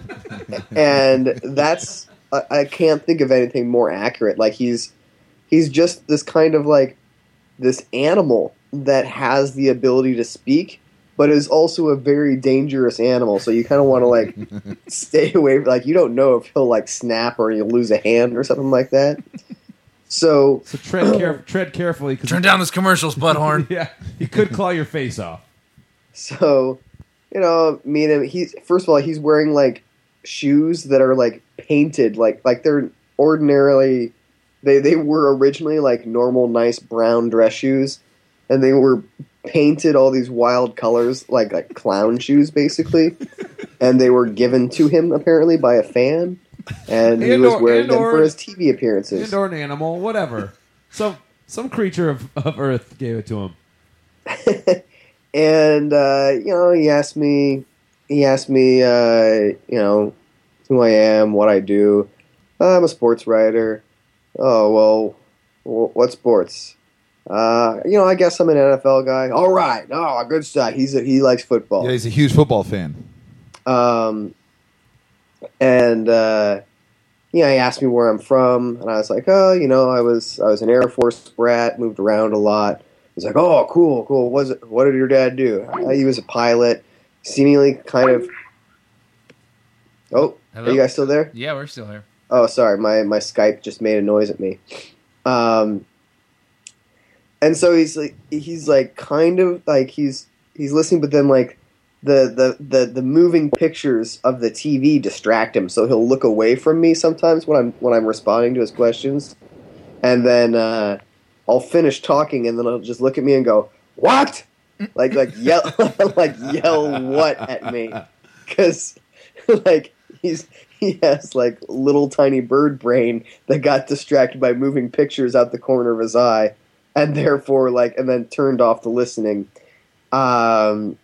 and that's I, I can't think of anything more accurate. Like he's he's just this kind of like this animal that has the ability to speak, but is also a very dangerous animal. So you kind of want to like stay away. Like you don't know if he'll like snap or you'll lose a hand or something like that. So So tread care- tread carefully. Cause Turn down those commercials, butthorn. Yeah, he could claw your face off. so you know, me and him. He's first of all he's wearing like shoes that are like painted like like they're ordinarily. They they were originally like normal, nice brown dress shoes, and they were painted all these wild colors, like like clown shoes, basically. And they were given to him apparently by a fan, and he And was or- wearing and them or- for his T V appearances. And or an animal, whatever. Some some creature of, of Earth gave it to him. And uh, you know, he asked me, he asked me, uh, you know, who I am, what I do. Uh, I'm a sports writer. Oh well, wh- what sports? Uh, you know, I guess I'm an N F L guy. All right, oh, good stuff. He's a, he likes football. Yeah, he's a huge football fan. Um, and uh, yeah, he asked me where I'm from, and I was like, oh, you know, I was I was an Air Force brat, moved around a lot. He's like, oh, cool, cool. What, was it, what did your dad do? Uh, he was a pilot, seemingly kind of. Oh, Hello? are you guys still there? Yeah, we're still here. Oh, sorry, my, my Skype just made a noise at me. Um, and so he's like, he's like, kind of like he's he's listening, but then like the, the, the, the moving pictures of the T V distract him, so he'll look away from me sometimes when I'm when I'm responding to his questions, and then uh, I'll finish talking, and then he'll just look at me and go, "What?" Like like yell like yell what at me, because like he's. He has like little tiny bird brain that got distracted by moving pictures out the corner of his eye, and therefore like and then turned off the listening. Um,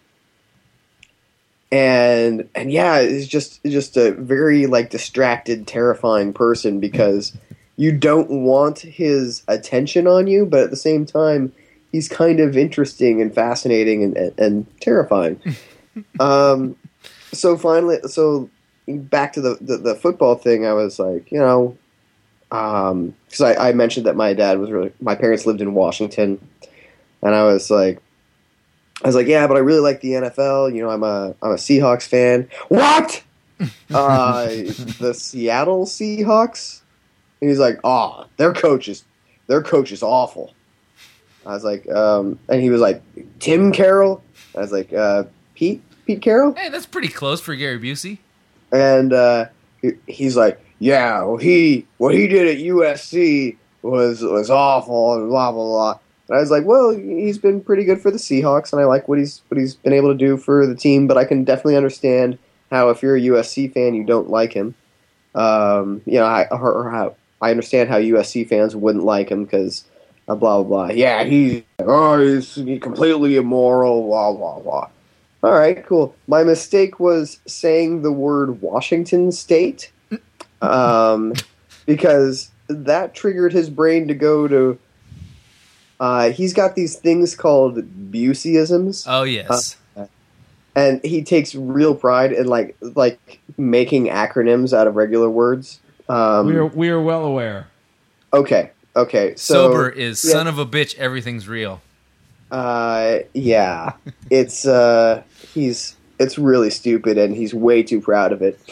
and and yeah, it's just just a very like distracted, terrifying person because you don't want his attention on you, but at the same time, he's kind of interesting and fascinating and and, and terrifying. um, so finally, so. Back to the, the, the football thing, I was like, you know, because um, I, I mentioned that my dad was really, my parents lived in Washington, And I was like, I was like, yeah, but I really like the N F L. You know, I'm a I'm a Seahawks fan. What? uh, the Seattle Seahawks? And he's like, oh, their coach is their coach is awful. I was like, um, and he was like, Tim Carroll. I was like, uh, Pete Pete Carroll. Hey, that's pretty close for Gary Busey. And uh, he, he's like, yeah, well, he what he did at U S C was was awful and blah blah blah. And I was like, well, he's been pretty good for the Seahawks, and I like what he's what he's been able to do for the team. But I can definitely understand how if you're a U S C fan, you don't like him. Um, you know, I or, or how I understand how U S C fans wouldn't like him because uh, blah blah blah. Yeah, he's oh, he's, he's completely immoral. Blah blah blah. All right, cool. My mistake was saying the word Washington State, um, because that triggered his brain to go to. Uh, he's got these things called Buseyisms. Oh yes, uh, and he takes real pride in like like making acronyms out of regular words. Um, we are we are well aware. Okay, okay. So, sober is yeah. son of a bitch. Everything's real. Uh, yeah, it's uh, he's it's really stupid, and he's way too proud of it.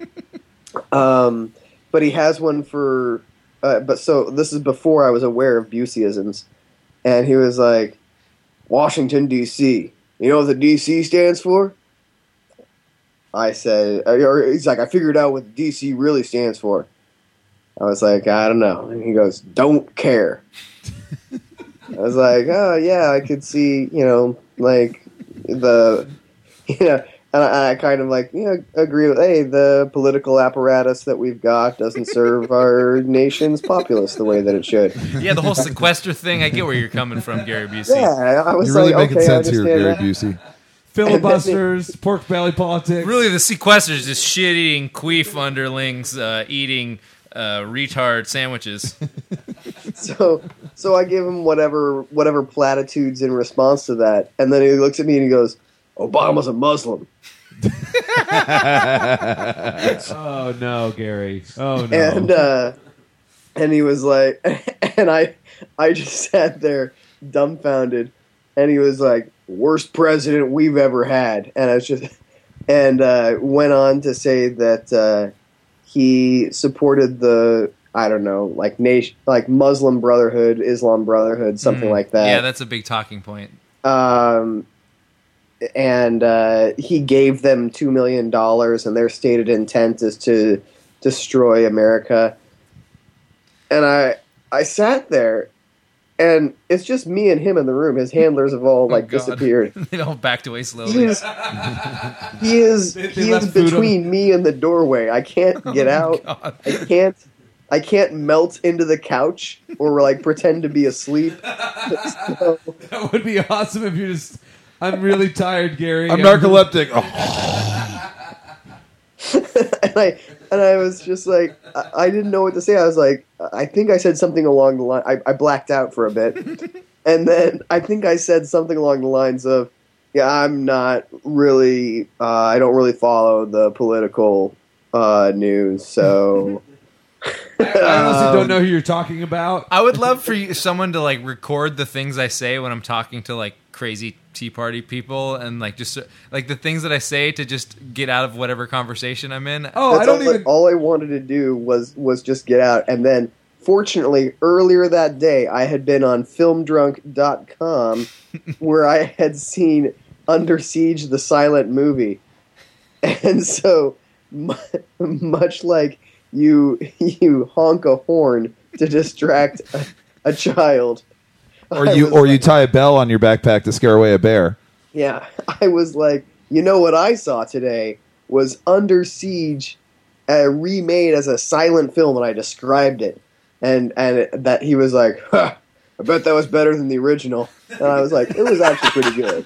um, but he has one for. Uh, but so this is before I was aware of Buseyisms. And he was like, Washington, D C You know what the D C stands for? I said, or he's like, I figured out what the D C really stands for. I was like, I don't know. And he goes, don't care. I was like, oh, yeah, I could see, you know, like, the, you know, and I, I kind of like, you know, agree with, hey, the political apparatus that we've got doesn't serve our nation's populace the way that it should. Yeah, the whole sequester thing. I get where you're coming from, Gary Busey. Yeah, I was You're really like, making okay, sense I here, understand Gary that. Busey. Filibusters, pork belly politics. Really, the sequester is just shit-eating queef underlings uh, eating uh, retard sandwiches. So, so I give him whatever whatever platitudes in response to that, and then he looks at me and he goes, "Obama's a Muslim." Oh no, Gary. Oh no. And uh, and he was like, and I I just sat there dumbfounded, and he was like, "Worst president we've ever had," and I was just and uh, went on to say that uh, he supported the. I don't know, like nation, like Muslim Brotherhood, Islam Brotherhood, something Mm. like that. Yeah, that's a big talking point. Um, and uh, he gave them two million dollars, and their stated intent is to destroy America. And I, I sat there, and it's just me and him in the room. His handlers have all like Oh, God. disappeared. They all backed away slowly. He is, he is, They- they he left is food on- between me and the doorway. I can't get out. Oh, God. I can't. I can't melt into the couch or like pretend to be asleep. So, That would be awesome if you just. I'm really tired, Gary. I'm narcoleptic. Oh. and I and I was just like, I, I didn't know what to say. I was like, I think I said something along the line. I, I blacked out for a bit, and then I think I said something along the lines of, "Yeah, I'm not really. Uh, I don't really follow the political uh, news, so." I honestly Um, don't know who you're talking about. I would love for you, someone to like record the things I say when I'm talking to like crazy Tea Party people, and like just like the things that I say to just get out of whatever conversation I'm in. Oh, I That's don't all, even. all I wanted to do was was just get out, and then fortunately earlier that day I had been on film drunk dot com where I had seen Under Siege, the silent movie, and so mu- much like you you honk a horn to distract a, a child, Or I you was or you like- tie a bell on your backpack to scare away a bear. Yeah, I was like, you know what I saw today was Under Siege, uh, remade as a silent film, and I described it, and and it, that he was like, huh, I bet that was better than the original, and I was like, it was actually pretty good,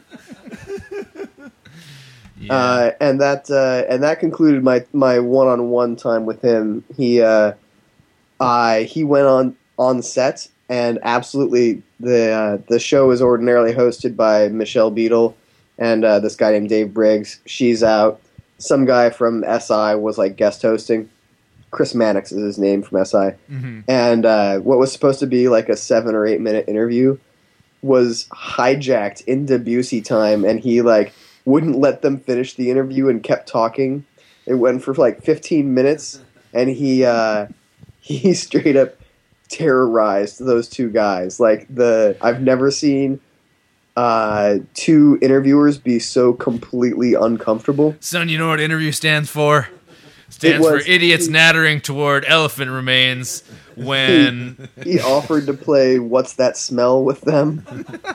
Yeah. uh, and that uh, and that concluded my my one on one time with him. He uh, I he went on on set. And absolutely, the uh, the show is ordinarily hosted by Michelle Beadle and uh, this guy named Dave Briggs. She's out. Some guy from S I was like guest hosting. Chris Mannix is his name from S I. Mhm. And uh, what was supposed to be like a seven or eight minute interview was hijacked into Busey time, and he like wouldn't let them finish the interview and kept talking. It went for like fifteen minutes, and he uh, he straight up terrorized those two guys. Like the I've never seen uh, two interviewers be so completely uncomfortable. Son, you know what interview stands for? Stands was- for idiots nattering toward elephant remains when He offered to play "What's That Smell" with them.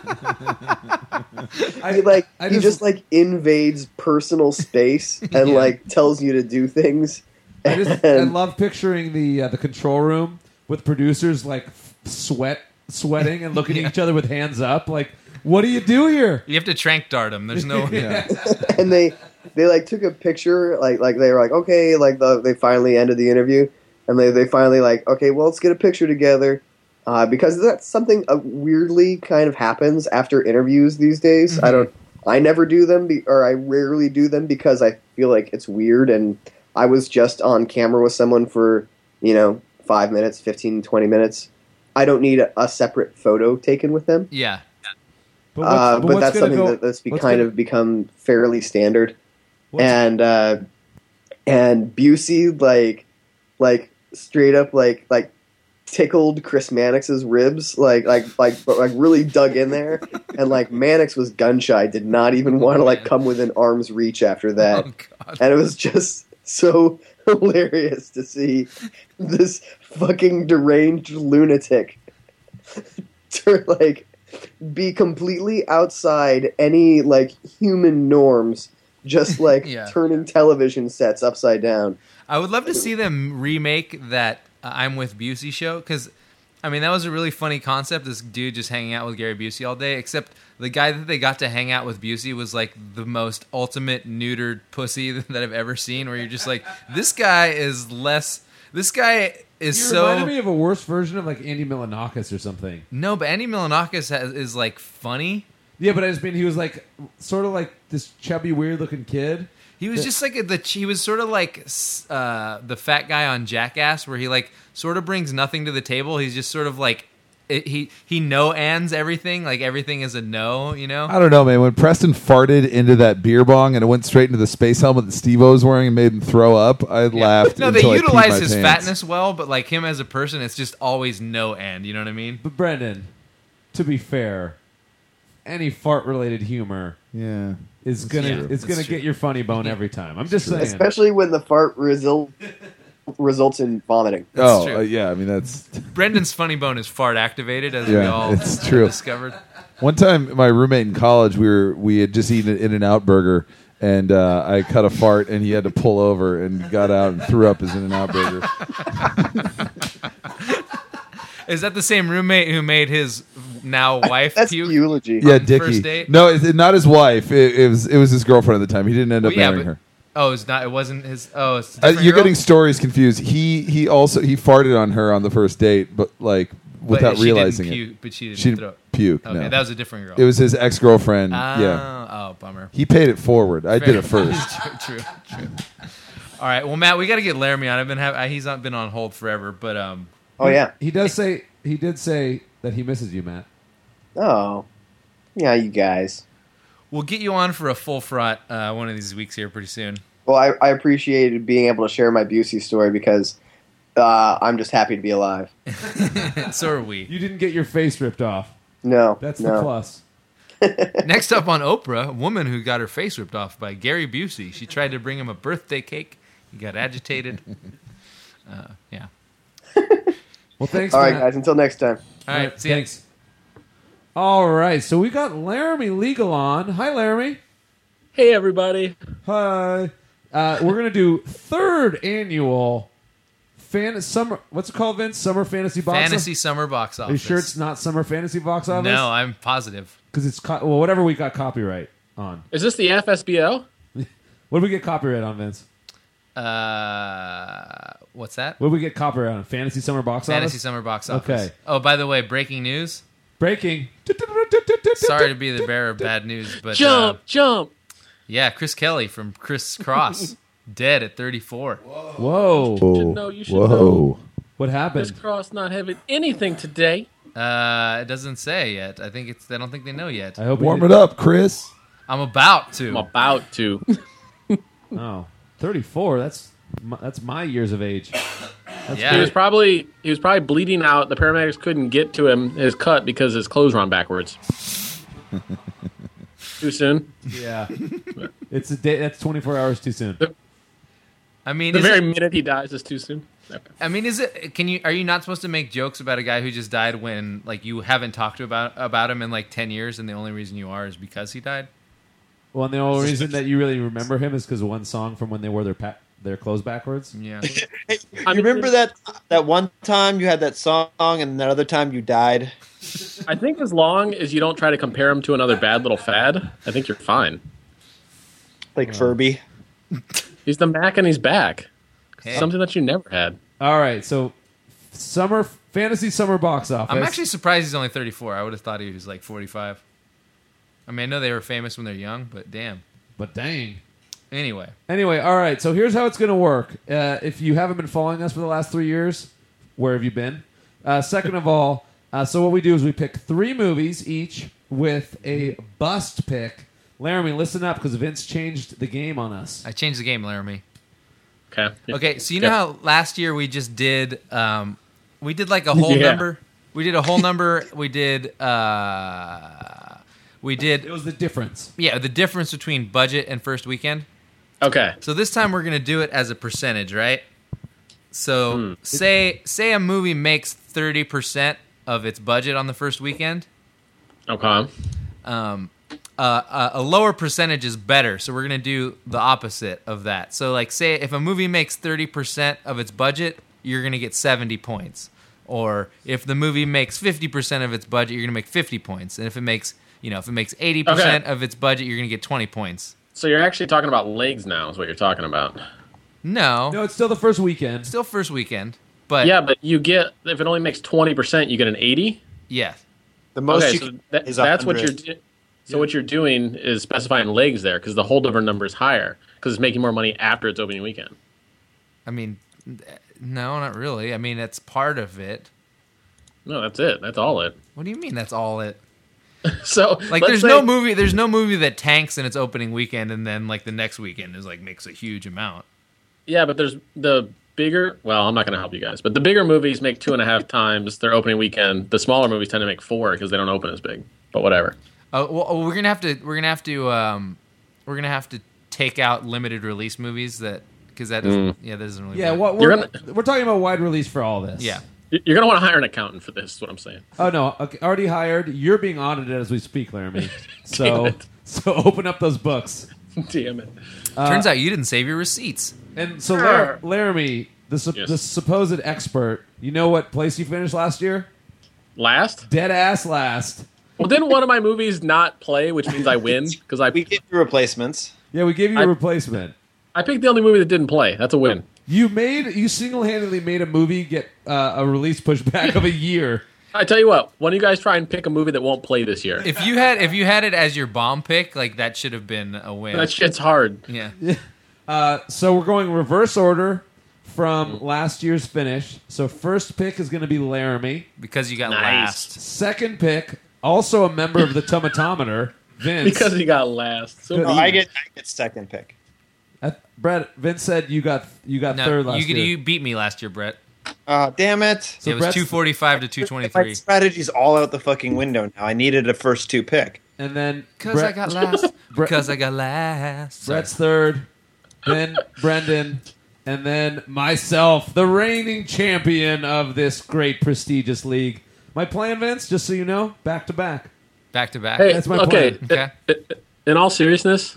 He like I he just- just like invades personal space and Yeah. like tells you to do things. I just I And- love picturing the uh, the control room with producers like f- sweat sweating and looking at each other with hands up. Like, what do you do here? you have to trank dart them. There's no. Yeah. and they they like took a picture, like like they were like, okay, like the, they finally ended the interview, and they they finally like, okay, well, let's get a picture together, uh, because that's something uh, weirdly kind of happens after interviews these days. Mm-hmm. I don't, I never do them, be, or I rarely do them because I feel like it's weird, and I was just on camera with someone for you know five minutes, fifteen, twenty minutes. I don't need a, a separate photo taken with them. Yeah. But, Uh, but what's that's gonna something go- that, that's be, what's kind gonna- of become fairly standard. what's- And uh, and Busey like like straight up like like tickled Chris Mannix's ribs, like like like but, like really dug in there, and like Mannix was gun shy, did not even want to like come within arm's reach after that, Oh God. and it was just so hilarious to see this fucking deranged lunatic to like be completely outside any like human norms, just like Yeah. turning television sets upside down. I would love to see them remake that uh, I'm with Busey show, because I mean that was a really funny concept. This dude just hanging out with Gary Busey all day, except the guy that they got to hang out with Busey was like the most ultimate neutered pussy that I've ever seen. Where you're just like, this guy is less. This guy is You so. reminded me of a worse version of like Andy Milonakis or something. No, but Andy Milonakis has, is like funny. Yeah, but I just mean he was like sort of like this chubby, weird looking kid. He was The- just like a, the he was sort of like uh, the fat guy on Jackass, where he like sort of brings nothing to the table. He's just sort of like it, he he no ands everything, like everything is a no, you know. I don't know, man. When Preston farted into that beer bong and it went straight into the space helmet that Steve-O was wearing and made him throw up, I laughed. No, they until I peed utilize my his pants. fatness well, but like him as a person, it's just always no end. You know what I mean? But Brendan, to be fair, any fart related humor Yeah. is gonna Yeah, is that's gonna true. get your funny bone every time. I'm just saying. Especially when the fart result results in vomiting. Oh, true. uh, yeah. I mean, that's Brendan's funny bone is fart activated, as we Yeah, all it's true. discovered. one time. My roommate in college, we were we had just eaten an In-N-Out burger, and uh, I cut a fart, and he had to pull over and got out and threw up his In-N-Out burger. Is that the same roommate who made his now wife That's puke? eulogy. Yeah, On Dickie. first date? No, it's not his wife. It, it was it was his girlfriend at the time. He didn't end up Well, yeah, marrying but- her. Oh, it's not. It wasn't his. Oh, it's a Uh, different you're girl? getting stories confused. He he also he farted on her on the first date, but like But without she realizing didn't it. puke, but she didn't She throw. didn't puke. Okay, no. that was a different girl. It was his ex girlfriend. Ah, yeah, Oh, bummer. he paid it forward. I did Fair. it first. true, true, true. All right. Well, Matt, we got to get Laramie on. I've been have, he's not been on hold forever, but um, Oh yeah. he does say he did say that he misses you, Matt. Oh. Yeah, you guys. we'll get you on for a full front uh, one of these weeks here pretty soon. Well, I, I appreciated being able to share my Busey story because uh, I'm just happy to be alive. So are we. You didn't get your face ripped off. No, That's no. the plus. Next up on Oprah, a woman who got her face ripped off by Gary Busey. She tried to bring him a birthday cake. He got agitated. Uh, yeah. Well, thanks. All right, Matt. guys. Until next time. All right. See ya. Thanks. All right, so we got Laramie Legal on. Hi, Laramie. Hey, everybody. Hi. Uh, we're gonna do third annual fan summer. What's it called, Vince? Summer Fantasy Box. Fantasy Summer Box Office. Are you sure it's not Summer Fantasy Box Office? No, I'm positive. because it's co- well, whatever we got copyright on. Is this the F S B L? What did we get copyright on, Vince? Uh, what's that? What did we get copyright on? Fantasy Summer Box Fantasy Office. Summer Box Office. Okay. Oh, by the way, breaking news. Breaking. Sorry to be the bearer of bad news, but Jump, uh, jump. yeah, Chris Kelly from Chris Cross, dead at thirty-four. Whoa. should know, you should Whoa. know. What Chris happened? Cross not having anything today. Uh, it doesn't say yet. I think it's. I don't think they know yet. I hope Warm we it up, Chris. I'm about to. I'm about to. Oh, thirty-four. That's my, that's my years of age. That's Yeah. He was probably he was probably bleeding out. The paramedics couldn't get to him his cut because his clothes were on backwards. Too soon. Yeah. It's a day. That's twenty-four hours too soon. I mean, The is very it, minute he dies is too soon. Okay. I mean, is it? Can you? Are you not supposed to make jokes about a guy who just died when like you haven't talked about about him in like ten years, and the only reason you are is because he died? Well, and the only reason that you really remember him is because of one song from when they wore their pa- their clothes backwards. Yeah. Hey, you remember that that one time you had that song, and that other time you died? I think as long as you don't try to compare him to another bad little fad, I think you're fine. Like Furby. He's the Mac and he's back. Hey. Something that you never had. All right, so summer fantasy summer box office. I'm actually surprised he's only thirty-four. I would have thought he was like forty-five. I mean, I know they were famous when they're young, but damn. but dang. Anyway, Anyway, all right. So here's how it's going to work. Uh, if you haven't been following us for the last three years, where have you been? Uh, second of all, uh, so what we do is we pick three movies each with a bust pick. Laramie, listen up because Vince changed the game on us. I changed the game, Laramie. Okay. Okay, so you know Yeah. how last year we just did, um, we did like a whole Yeah. number. We did a whole number. We did, uh, we It did, was the difference. yeah, the difference between budget and first weekend. Okay. So this time we're gonna do it as a percentage, right? So Hmm. say say a movie makes thirty percent of its budget on the first weekend. Okay. Um, uh, uh, a lower percentage is better, so we're gonna do the opposite of that. So like, say if a movie makes thirty percent of its budget, you're gonna get seventy points. Or if the movie makes fifty percent of its budget, you're gonna make fifty points. And if it makes, you know, if it makes eighty percent Okay. of its budget, you're gonna get twenty points. So you're actually talking about legs now, is what you're talking about. No, No, it's still the first weekend. still first weekend, but Yeah, but you get if it only makes twenty percent, you get an eighty. yeah. The most Okay, you so can that, is that's what you're. one hundred. Do- so what you're doing is specifying legs there because the holdover number is higher because it's making more money after its opening weekend. I mean, no, not really. I mean, that's part of it. No, that's it. That's all it. What do you mean that's all it? So Like, let's there's say- no movie. There's no movie that tanks in its opening weekend, and then like the next weekend is like makes a huge amount. Yeah, but there's the bigger. Well, I'm not going to help you guys, but the bigger movies make two and a half times their opening weekend. The smaller movies tend to make four because they don't open as big. But whatever. Oh, well, oh, we're gonna have to. We're gonna have to. Um, we're gonna have to take out limited release movies that because that doesn't. Yeah, that doesn't really. Yeah, work. what You're we're, we're talking about wide release for all this. Yeah. You're going to want to hire an accountant for this. Is what I'm saying. Oh no, okay, already hired. You're being audited as we speak, Laramie. So Damn it. so open up those books. Damn it. Turns out you didn't save your receipts. And so Lar- Laramie, the su- Yes. the supposed expert, you know what place you finished last year? Last. Dead ass last. Well, didn't one of my movies not play, which means I win because I We get your replacements. Yeah, we gave you a I- replacement. I picked the only movie that didn't play. That's a win. You made you single handedly made a movie get uh, a release pushback of a year. I tell you what. Why don't you guys try and pick a movie that won't play this year? If you had if you had it as your bomb pick, like that should have been a win. That shit's hard. Yeah. Uh, so we're going reverse order from last year's finish. So first pick is going to be Laramie. Because you got Nice. last. Second pick, also a member of the Tomatometer, Vince. Because he got last. So Good. No, I get I get second pick. Uh, Brett, Vince said you got you got No, third last you year. you beat me last year, Brett. Oh, damn it. So it was Brett's- two forty five to two twenty My three. strategy's all out the fucking window now. I needed a first two pick. And then Because Brett, I got last. Brett- Because I got last. Sorry. Brett's third, then Brendan, and then myself, the reigning champion of this great prestigious league. My plan, Vince, just so you know, back to back. Back to back. Hey, That's my okay. plan. Okay. In all seriousness,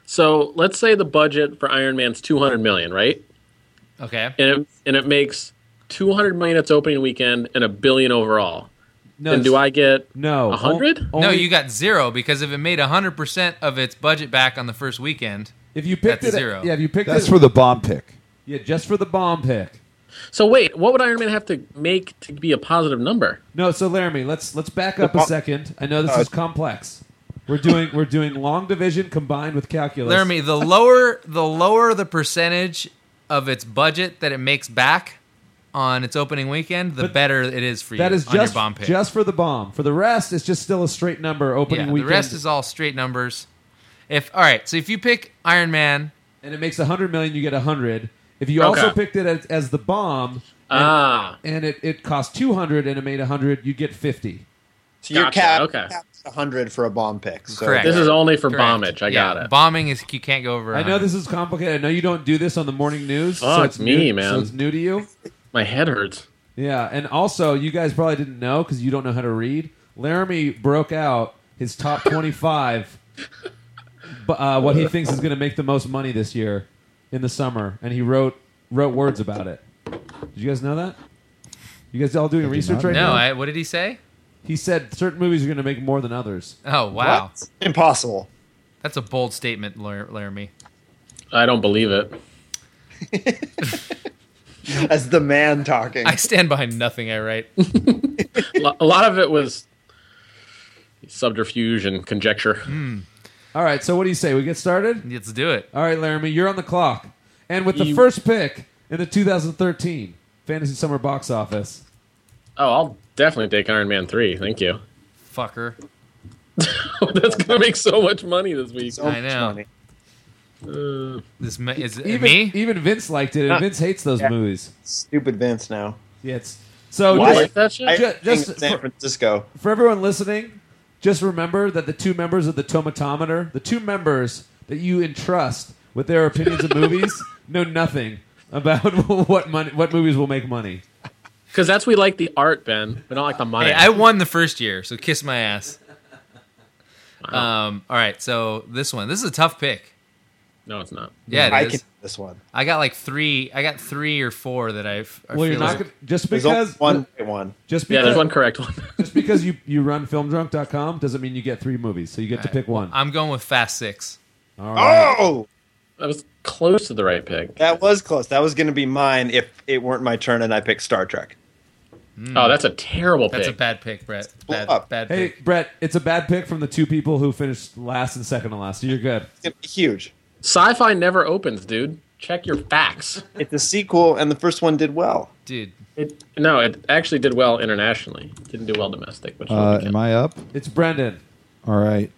so let's say the budget for Iron Man's two hundred million, right? Okay. And it, and it makes two hundred million its opening weekend and a billion overall. No, Then do I get no a hundred? on- No, only- you got zero because if it made one hundred percent of its budget back on the first weekend, if you picked that's it, zero. yeah, if you picked That's it, for the bomb pick. yeah, just for the bomb pick. So wait, what would Iron Man have to make to be a positive number? No, so Laramie, let's let's back up a second. I know this is complex. We're doing we're doing long division combined with calculus. Laramie, the lower the lower the percentage of its budget that it makes back, on its opening weekend, the better it is for you. That is on your just bomb pick. just for the bomb. For the rest, it's just still a straight number opening yeah, weekend. the rest is all straight numbers. If all right, so if you pick Iron Man, and it makes a hundred million, you get a hundred. If you Okay. also picked it as, as the bomb, and, Ah. and it, it cost two hundred and it made a hundred, you get fifty. So your Gotcha, cap okay. cap's one hundred for a bomb pick. So Correct. This is only for correct. bombage. I Yeah, got it. Bombing is you can't go over. I know one hundred. this is complicated. I know you don't do this on the morning news. so Fuck it's me, new, man. So it's new to you. My head hurts. Yeah, and also you guys probably didn't know because you don't know how to read. Laramie broke out his top twenty-five. bu- uh, what he thinks is going to make the most money this year in the summer, and he wrote wrote words about it. Did you guys know that? You guys all doing research right No, now? I, what did he say? He said certain movies are going to make more than others. Oh wow, What? Impossible. that's a bold statement, Lar- Laramie. I don't believe it. As the man talking. I stand behind nothing I write. Lo- A lot of it was subterfuge and conjecture. All right, so what do you say? We get started? Let's do it. All right, Laramie, you're on the clock. And with the You- first pick in the two thousand thirteen Fantasy Summer Box Office. Oh, I'll definitely take Iron Man three. Thank you. Fucker. That's gonna make so much money this week. So I much know. money. Uh, This ma- is it Even, me? even Vince liked it, and Huh. Vince hates those Yeah. movies. Stupid Vince now. Yeah, it's, so you Why? just, like that shit? I Ju- just just San for- Francisco. for everyone listening, just remember that the two members of the Tomatometer, the two members that you entrust with their opinions of movies, know nothing about what money, what movies will make money. Because that's we like the art, Ben. We don't like the money. Hey, I won the first year, so kiss my ass. Um, all right, so this one, this is a tough pick. no, it's not. Yeah, it I is. can do this one. I got like three. I got three or four that I've. I Well, you're feel not like- gonna, just There's only because one right one. just Yeah, because there's one correct one. just because you, you run film drunk dot com doesn't mean you get three movies. So you get to pick one. I'm going with Fast Six. All right. Oh, That was close to the right pick. that was close. That was going to be mine if it weren't my turn and I picked Star Trek. Oh, that's a terrible That's pick. a bad pick, Brett. Blow Bad, up. bad Hey, pick. Brett, it's a bad pick from the two people who finished last and second to last. So you're good. It's going to be huge. Sci-fi never opens, dude. Check your facts. It's a sequel, and the first one did well. Dude. It, no, it actually did well internationally. It didn't do well domestic. Which Uh, am I up? It's Brendan. All right.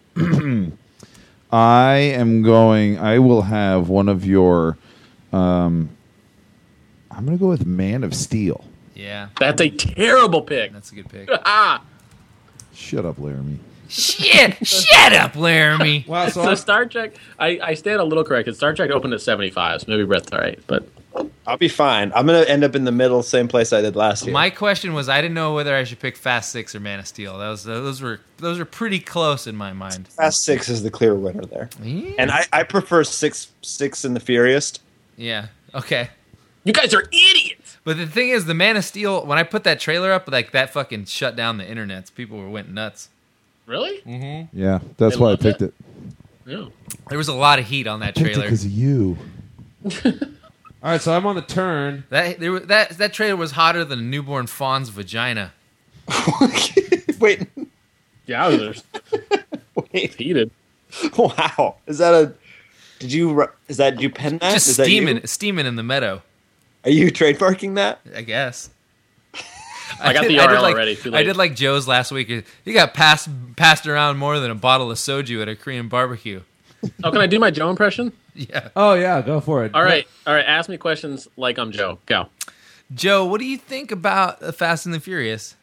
I am going. I will have one of your. Um, I'm going to go with Man of Steel. Yeah, That's a terrible pick. that's a good pick. Ah, Shut up, Laramie. Shit! Shut up, Laramie. Wow, so so I'm- Star Trek. I, I stand a little corrected. Star Trek opened at seventy-five, so maybe Brett's all right. But I'll be fine. I'm going to end up in the middle, same place I did last year. My question was, I didn't know whether I should pick Fast Six or Man of Steel. That was those were those were pretty close in my mind. Fast Six is the clear winner there. Yeah. And I, I prefer Six Six and the Furious. Yeah. Okay. you guys are idiots. But the thing is, the Man of Steel. When I put that trailer up, like that fucking shut down the internet. People were went nuts. Really? Yeah, that's They why I loved picked it? it. Yeah. There was a lot of heat on that Picked it trailer. because of you. all right, so I'm on the turn. That there was, that that trailer was hotter than a newborn fawn's vagina. Wait, Yeah, I was wait. heated. Wow. Is that a. Did you. ru- Is that. Did you pen that? Just Is that you? steaming, steaming in the meadow. Are you trademarking that? I guess. I got did- the I U R did L like, already. Too I late. did like Joe's last week. He got passed passed around more than a bottle of soju at a Korean barbecue. Oh, can I do my Joe impression? Yeah. Oh, yeah, go for it. All right, all right. Ask me questions like I'm Joe. Go. Joe, what do you think about uh, Fast and the Furious?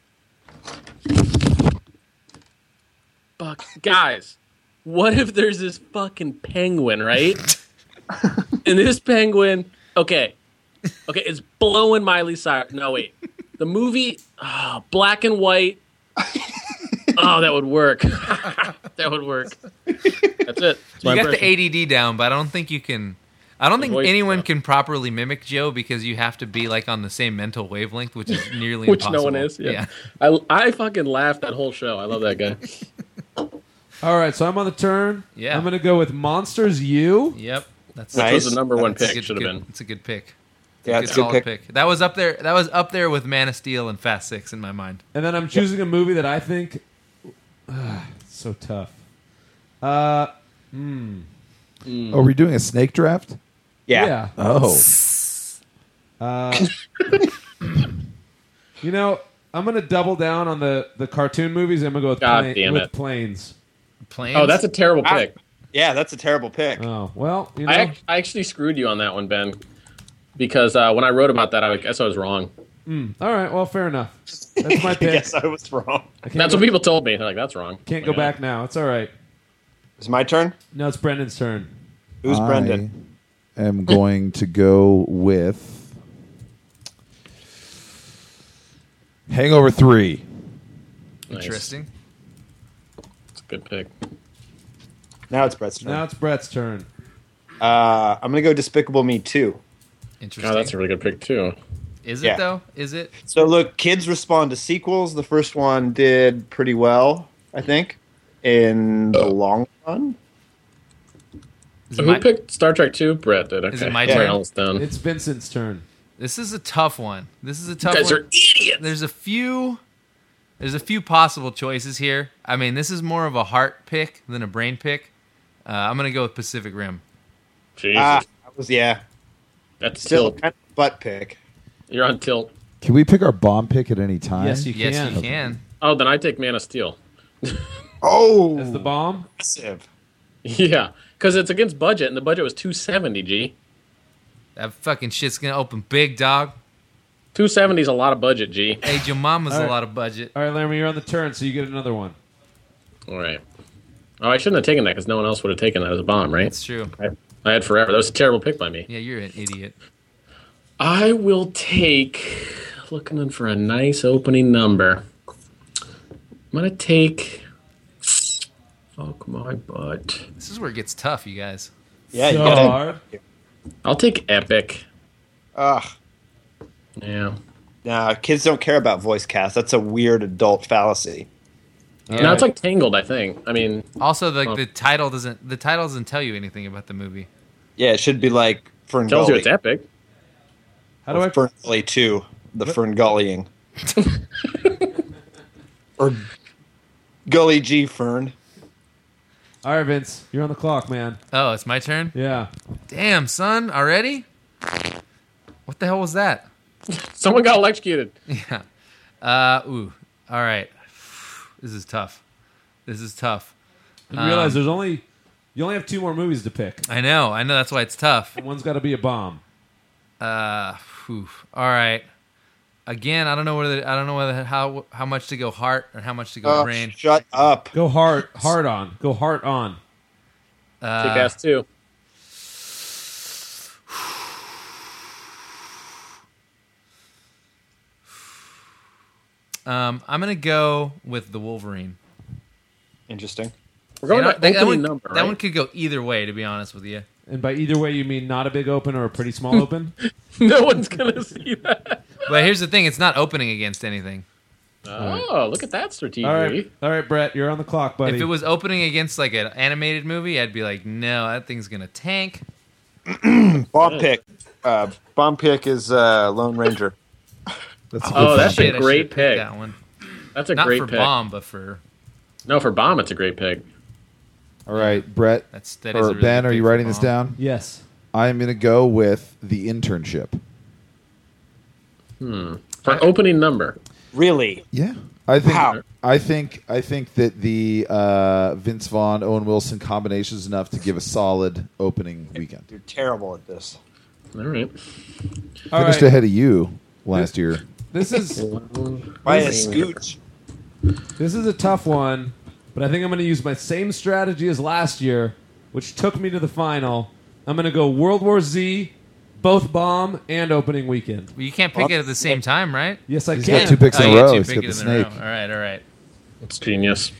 Fuck, guys. What if there's this fucking penguin, right? And this penguin, okay, okay, it's blowing Miley Cyrus. No, wait, the movie, oh, black and white. Oh, that would work. That would work. That's it. That's my You got the impression. A D D down, but I don't think you can. I don't think voice, anyone yeah. can properly mimic Joe because you have to be like on the same mental wavelength, which is nearly Which impossible. no one is. Yeah. I, I fucking laughed that whole show. I love that guy. All right, so I'm on the turn. Yeah. I'm going to go with Monsters U. Yep. That's Nice. That was the number one that's a pick. good- Should have good- been. It's a good pick. Yeah, Good it's a good solid pick. pick. That was up there. That was up there with Man of Steel and Fast Six in my mind. And then I'm choosing a movie that I think. Uh, so tough. Uh, Are we doing a snake draft? Yeah. Oh, Uh, You know, I'm gonna double down on the, the cartoon movies. I'm gonna go with, God pla- damn with it. planes. Planes. Oh, that's a terrible Ah. pick. Yeah, that's a terrible pick. Oh well, you know. I, ac- I actually screwed you on that one, Ben, because uh, when I wrote about that, I guess I was wrong. All right, well, fair enough. That's my I pick. guess I was wrong. I can't That's go, what people told me. They're like, that's wrong. can't go back now. It's all right. It's my turn. No, it's Brendan's turn. Who's I Brendan? am going to go with Hangover three. Nice. interesting. It's a good pick. Now it's Brett's turn. Now it's Brett's turn. Uh, I'm gonna go Despicable Me two. Interesting. Oh, that's a really good pick, too. Is it Yeah. though? Is it? So look, kids respond to sequels. The first one did pretty well, I think, in the long run. Is So it who my- picked Star Trek two? Brett did. Okay. Is it my Write turn? all this down. It's Vincent's turn. This is a tough one. This is a tough You guys one. are idiots. There's a few. There's a few possible choices here. I mean, this is more of a heart pick than a brain pick. Uh, I'm gonna go with Pacific Rim. Jesus. Ah, that was yeah. That's Still tilt. kind of a butt pick. You're on tilt. Can we pick our bomb pick at any time? Yes, you Yes, can. you can. Oh, then I take Man of Steel. Oh, As the bomb. massive. Yeah, because it's against budget, and the budget was two seventy. G. That fucking shit's gonna open big, dog. two seventy is a lot of budget. G. Hey, your mama's All a right. lot of budget. All right, Laramie, you're on the turn, so you get another one. All right. Oh, I shouldn't have taken that because no one else would have taken that as a bomb, right? It's true. I, I had forever. That was a terrible pick by me. Yeah, you're an idiot. I will take. Looking for a nice opening number. I'm gonna take. Fuck my butt. This is where it gets tough, you guys. Yeah, you So gotta. hard. I'll take Epic. Ugh. Yeah. Nah, kids don't care about voice cast. That's a weird adult fallacy. No, it's like Tangled. I think. I mean, Also, like Oh. the title doesn't the title doesn't tell you anything about the movie. Yeah, it should be like Fern tells you Gully. it's epic. How do I? Fern Gully two, the Fern Gullying. Or Gully G Fern. All right, Vince, you're on the clock, man. Oh, it's my turn. Yeah. Damn, son, already? What the hell was that? Someone got electrocuted. Yeah. Uh, ooh. All right. This is tough. This is tough. You realize Um, there's only you only have two more movies to pick. I know. I know. That's why it's tough. And one's got to be a bomb. Uh, whew. All right. Again, I don't know whether I don't know whether how how much to go heart and how much to go Oh, brain. shut up. Go hard, hard on. Go heart on. Uh, Kick ass too. Um, I'm gonna go with the Wolverine. Interesting. We're going You know, by that, that opening one, number, that right? one could go either way, to be honest with you. And by either way, you mean not a big open or a pretty small open? No one's gonna see that. But here's the thing: it's not opening against anything. Oh, look at that strategy. All right, all right, Brett, you're on the clock, buddy. If it was opening against like an animated movie, I'd be like, no, that thing's gonna tank. Bomb pick. Uh, bomb pick is uh, Lone Ranger. That's a Oh, good that's one. a Shit, I great should've picked pick. That one, That's a not great for pick. bomb, but for No, for bomb, it's a great pick. All right, Brett that's that is a or really Ben, good are pick you for writing this bomb. down? yes. I'm going to go with The Internship. For opening number. Really? Yeah, I think. Wow. I think. I think that the uh, Vince Vaughn Owen Wilson combination is enough to give a solid opening weekend. You're terrible at this. All right. All Finished right. ahead of you last year. This is By a scooch. this is a tough one, but I think I'm going to use my same strategy as last year, which took me to the final. I'm going to go World War Z, both bomb and opening weekend. Well, you can't pick it at the same time, right? Yes, I He's can. got two picks Oh, in you a get row. two He's got the pickets in a row. snake. All right, all right. It's genius.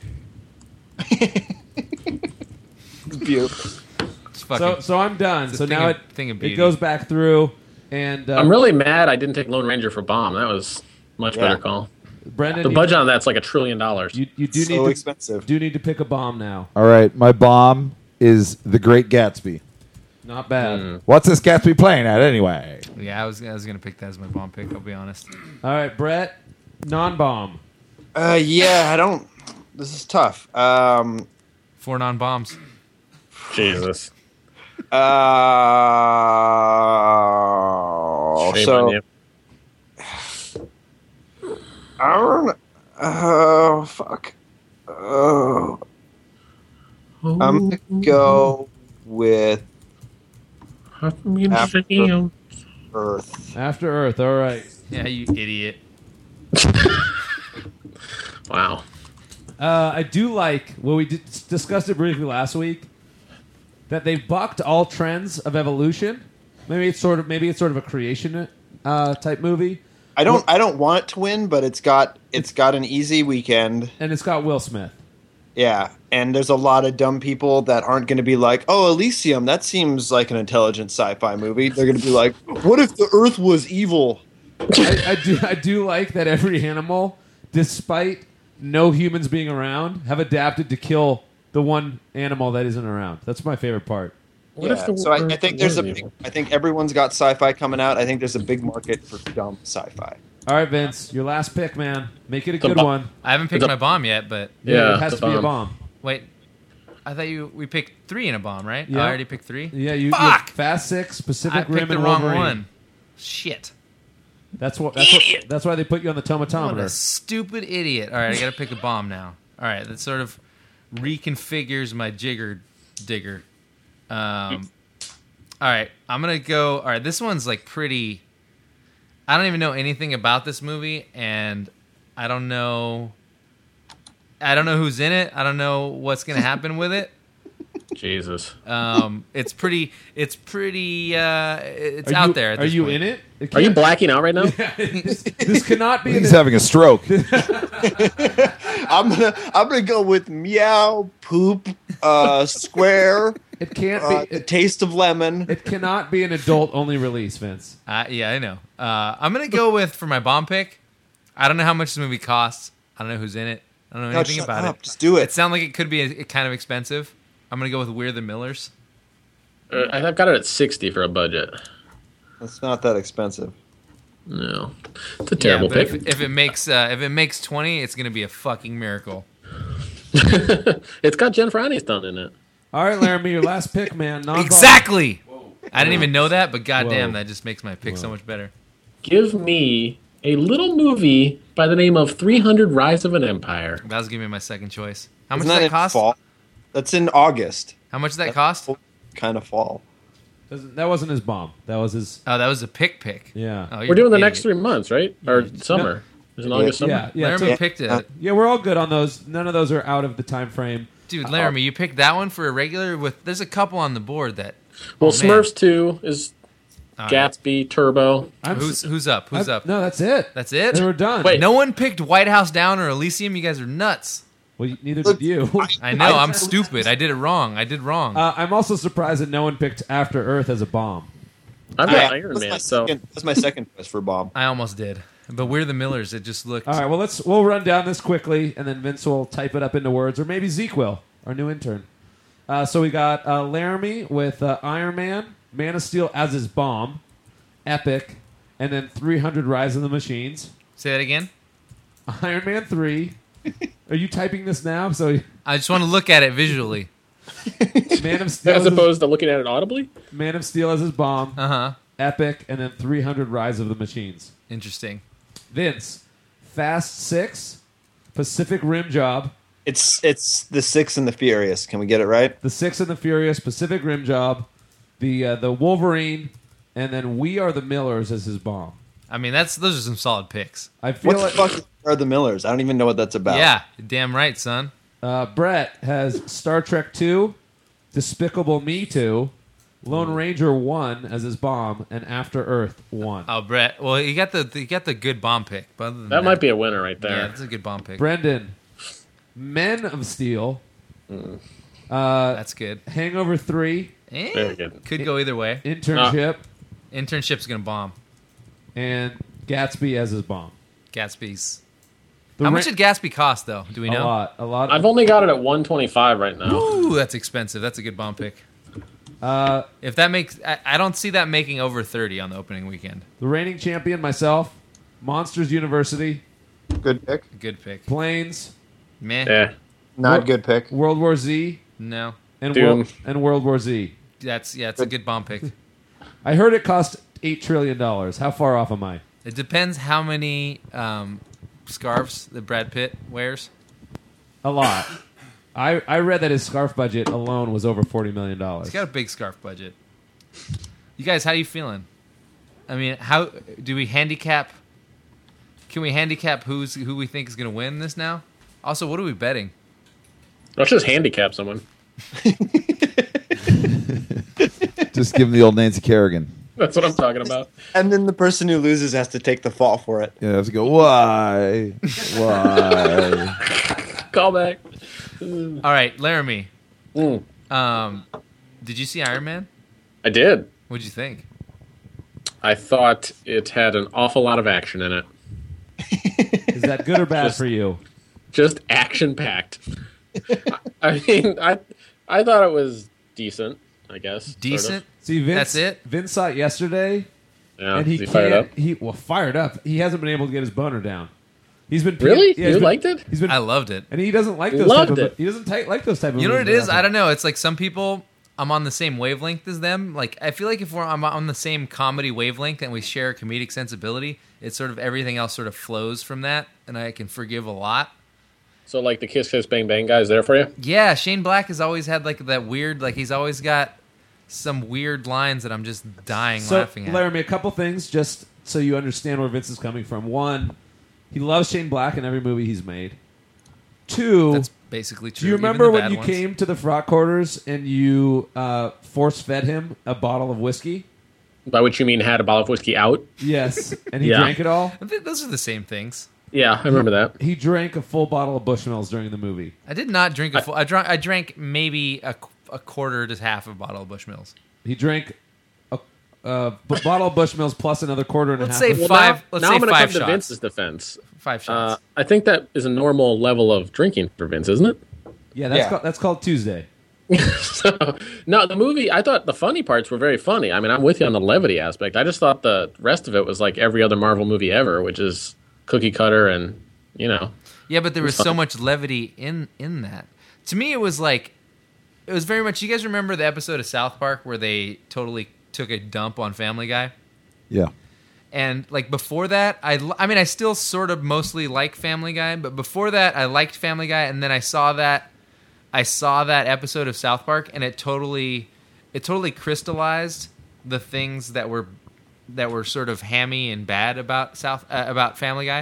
Beautiful. It's fucking, So, so I'm done. It's a So thing now of- it thing of it beauty. goes back through, and uh, I'm really mad I didn't take Lone Ranger for bomb. That was a much Yeah. better call. Brendan, The you- budget on that's like a trillion dollars. You, you do So need to expensive. do need to pick a bomb now. All right, my bomb is The Great Gatsby. Not bad. Hmm. What's this Gatsby playing at anyway? yeah, I was I was gonna pick that as my bomb pick. I'll be honest. All right, Brett, non-bomb. Uh, yeah, I don't. This is tough. Um, Four non-bombs. Jesus. uh, Shame so on you. I don't. Oh fuck. Oh. I'm gonna go with After Earth. After Earth. All right. Yeah, you idiot. Wow. Uh, I do like, well, we did, discussed it briefly last week, that they've bucked all trends of evolution. Maybe it's sort of maybe it's sort of a creation uh, type movie, I don't. I don't want it to win, but it's got. It's got an easy weekend. and it's got Will Smith. Yeah, and there's a lot of dumb people that aren't going to be like, "Oh, Elysium, that seems like an intelligent sci-fi movie." They're going to be like, "What if the Earth was evil?" I, I do I do like that every animal, despite no humans being around, have adapted to kill the one animal that isn't around. That's my favorite part. What Yeah, if the so I, I Earth think there's a was big, evil? I think everyone's got sci-fi coming out. I think there's a big market for dumb sci-fi. All right, Vince, your last pick, man. Make it a The good bu- one. I haven't picked The- my bomb yet, but Yeah, it has the to be a bomb. bomb. wait. I thought you we picked three in a bomb, right? Yeah. I already picked three. Yeah, you, you Fuck! Fast Six, Pacific I Rim, picked the and wrong Wolverine. one. Shit. That's what. That's, what, that's why they put you on the What a tomatometer. stupid idiot. All right, I got to pick a bomb now. All right, that sort of reconfigures my jigger digger. Um, all right, I'm going to go. All right, this one's like pretty. I don't even know anything about this movie, and I don't know. I don't know who's in it. I don't know what's going to happen with it. Jesus. Um, it's pretty. It's pretty. Uh, it's Are out you, there. At Are this you point. in it? It Are you can't- blacking out right now? this, this cannot be. He's An, having a stroke. I'm gonna. I'm gonna go with meow, poop, uh, square, it can't uh, be. the It, taste of lemon. it cannot be an adult-only release, Vince. Uh, yeah, I know. Uh, I'm gonna go with for my bomb pick. I don't know how much this movie costs. I don't know who's in it. I don't know No, anything shut about up. it. Just do it. It sounds like it could be a, a kind of expensive. I'm gonna go with We're the Millers. Uh, I've got it at sixty for a budget. It's not that expensive. No, it's a terrible yeah, but pick. If, if it makes uh, if it makes twenty, it's gonna be a fucking miracle. It's got Jennifer Aniston in it. All right, Laramie, your last pick, man. Non-bomb. Exactly. I didn't even know that, but goddamn, Whoa. that just makes my pick so much better. Give me a little movie by the name of three hundred Rise of an Empire. That was gonna be my second choice. How much Isn't does that that in cost? fall? That's in August. How much does that cost? Kind of fall. Doesn't- That wasn't his bomb. That was his. Oh, that was a pick pick. Yeah. Oh, We're you're doing the an next idiot. three months, right? Or summer. There's an August summer. Yeah, yeah, Laramie so- picked it. Uh, yeah. We're all good on those. None of those are out of the time frame. Dude, Laramie, you picked that one for a regular with. There's a couple on the board that. Well, Oh, man. Smurfs two is All right. Gatsby, Turbo. I'm Who's s- who's up? Who's I'm- up? No, that's it. That's it. They were done. Wait. No one picked White House Down or Elysium. You guys are nuts. Well, neither Look, did you. I know. I'm stupid. I did it wrong. I did wrong. Uh, I'm also surprised that no one picked After Earth as a bomb. I've Yeah, got Iron that's my Man, so second, that's my second choice for Bob. I almost did, but we're the Millers. It just looked. All right, well let's we'll run down this quickly, and then Vince will type it up into words, or maybe Zeke will, our new intern. Uh, so we got uh, Laramie with uh, Iron Man, Man of Steel as his bomb, Epic, and then three hundred Rise of the Machines. Say that again. Iron Man three. Are you typing this now? So I just want to look at it visually. Man of Steel as his- opposed to looking at it audibly. Man of Steel as his bomb, Uh huh. Epic, and then three hundred Rise of the Machines. Interesting. Vince, Fast Six, Pacific Rim Job, It's it's the Six and the Furious. Can we get it right? The Six and the Furious, Pacific Rim Job, the uh, the Wolverine, and then We Are the Millers as his bomb. I mean, that's those are some solid picks. I feel What the like fuck are the Millers? I don't even know what that's about. Yeah, damn right, son. uh, Brett has Star Trek Two, Despicable Me Two, Lone Ranger One as his bomb, and After Earth One. Oh, Brett. Well, you got the you got the good bomb pick. But other than That might be a winner right Yeah, there. that's a good bomb pick. Brendan, Men of Steel, Mm. uh, That's good. Hangover Three, Eh, Very good. Could go either way. Internship, Internship's gonna bomb. and Gatsby as his bomb. Gatsby's. The How much ra- did Gatsby cost, though? Do we a know? lot, a lot. I've only got it at one twenty-five right now. Ooh, that's expensive. That's a good bomb pick. uh, If that makes, I, I don't see that making over thirty on the opening weekend. the reigning champion, myself, Monsters University, Good pick. Good pick. Planes, Meh. Yeah. Not What- good pick. World War Z, No. and Doom. World, and World War Z. That's yeah. It's a good bomb pick. I heard it cost eight trillion dollars. How far off am I? It depends how many um, scarves that Brad Pitt wears? A lot. I, I read that his scarf budget alone was over forty million dollars. He's got a big scarf budget. You guys, how you feeling? I mean, how do we handicap? Can we handicap who's who we think is going to win this now? Also, what are we betting? Let's just handicap someone. Just give him the old Nancy Kerrigan. That's what I'm talking about. And then the person who loses has to take the fall for it. Yeah, I have to go. Why? Why? Call back. All right, Laramie. Mm. Um, did you see Iron Man? I did. What'd you think? I thought it had an awful lot of action in it. Is that good or bad Just- for you? Just action packed. I mean, I I thought it was decent. I guess sort of. Decent. See, Vince, That's it? Vince saw it yesterday, Yeah, and he is he fired can't. up. He well fired up. He hasn't been able to get his boner down. He's been Really? yeah, he's You been- liked it? He's been, I loved it. and he doesn't like those. Loved type of, it. He doesn't ta- like those type of. You know what it movies is? very I often. don't know. It's like some people, I'm on the same wavelength as them. Like I feel like if we're I'm on the same comedy wavelength and we share a comedic sensibility, it's sort of everything else sort of flows from that, and I can forgive a lot. So, like the Kiss Kiss Bang Bang guys there for you? Yeah, Shane Black has always had like that weird, like he's always got some weird lines that I'm just dying So, laughing at. Laramie, a couple things just so you understand where Vince is coming from. One, he loves Shane Black in every movie he's made. Two, That's basically true. do you even remember the when bad you ones. came to the frock quarters and you uh, force fed him a bottle of whiskey? By which you mean had a bottle of whiskey out? Yes, and he Yeah. drank it all. I think those are the same things. Yeah, I remember that. He drank a full bottle of Bushmills during the movie. I did not drink a full. I drank. I drank maybe a, a quarter to half a bottle of Bushmills. He drank a, a b- bottle of Bushmills plus another quarter and Let's a half. say of- Five- Now, let's now say I'm gonna five come to shots. Vince's defense. Five Uh, shots. I think that is a normal level of drinking for Vince, isn't it? yeah, that's Yeah. called, that's called Tuesday. So, no, the movie, I thought the funny parts were very funny. I mean, I'm with you on the levity aspect. I just thought the rest of it was like every other Marvel movie ever, which is cookie cutter and, you know. Yeah, but there was so much levity in in that. To me, it was like it was very much. You guys remember the episode of South Park where they totally took a dump on Family Guy? Yeah. And like before that, I, I mean, I still sort of mostly like Family Guy, but before that, I liked Family Guy, and then I saw that, I saw that episode of South Park, and it totally, it totally crystallized the things that were, that were sort of hammy and bad about South, uh, about Family Guy.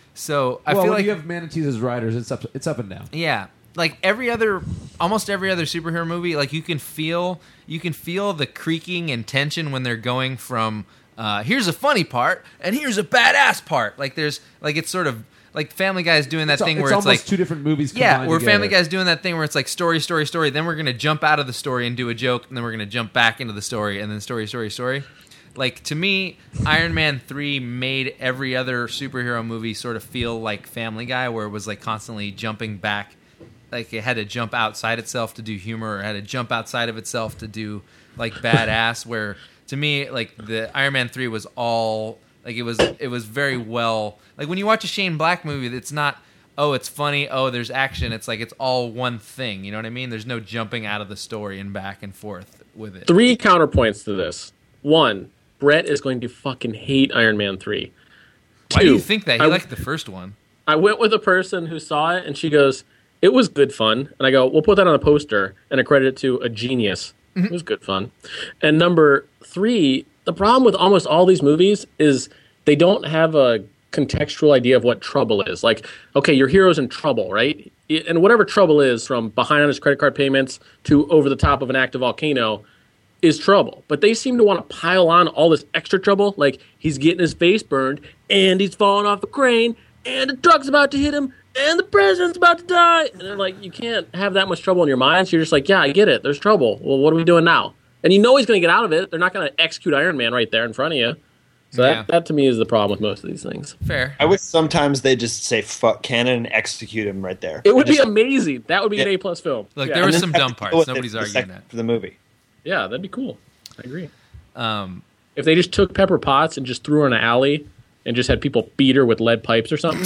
So I well, feel when like you have manatees as riders, it's up, it's up and down. yeah, like every other, almost every other superhero movie, like you can feel, you can feel the creaking and tension when they're going from. Uh, here's a funny part, and here's a badass part. Like there's, like it's sort of like Family Guy's doing that It's, thing it's where it's almost like two different movies. yeah, combined where together. Family Guy's doing that thing where it's like story, story, story. Then we're gonna jump out of the story and do a joke, and then we're gonna jump back into the story, and then story, story, story. Like to me, Iron Man three made every other superhero movie sort of feel like Family Guy, where it was like constantly jumping back, like it had to jump outside itself to do humor, or it had to jump outside of itself to do like badass. Where to me, like the Iron Man three was all like it was, it was very well. Like when you watch a Shane Black movie, it's not. Oh, it's funny. Oh, there's action. It's like it's all one thing. You know what I mean? There's no jumping out of the story and back and forth with it. Three counterpoints to this. One, Brett is going to fucking hate Iron Man three. Why do Two, you think that? He I- liked the first one. I went with a person who saw it, and she goes, "It was good fun." And I go, "We'll put that on a poster and accredit it to a genius." Mm-hmm. It was good fun. And number three, the problem with almost all these movies is they don't have a contextual idea of what trouble is. Like, okay, your hero's in trouble, right? And whatever trouble is, from behind on his credit card payments to over the top of an active volcano, is trouble. But they seem to want to pile on all this extra trouble, like he's getting his face burned, and he's falling off a crane, and the truck's about to hit him, and the president's about to die. And they're like, you can't have that much trouble in your mind. So you're just like, yeah, I get it. There's trouble. Well, what are we doing now? And you know he's going to get out of it. They're not going to execute Iron Man right there in front of you. So Yeah. that, that to me is the problem with most of these things. Fair. I wish sometimes they just say fuck canon and execute him right there. It would be Just- amazing. That would be an Yeah. A plus film. Look, yeah. there were and then some have dumb to parts. deal with it Nobody's for the arguing second- that. for the movie. yeah, that'd be cool. I agree. Um, If they just took Pepper Potts and just threw her in an alley and just had people beat her with lead pipes or something,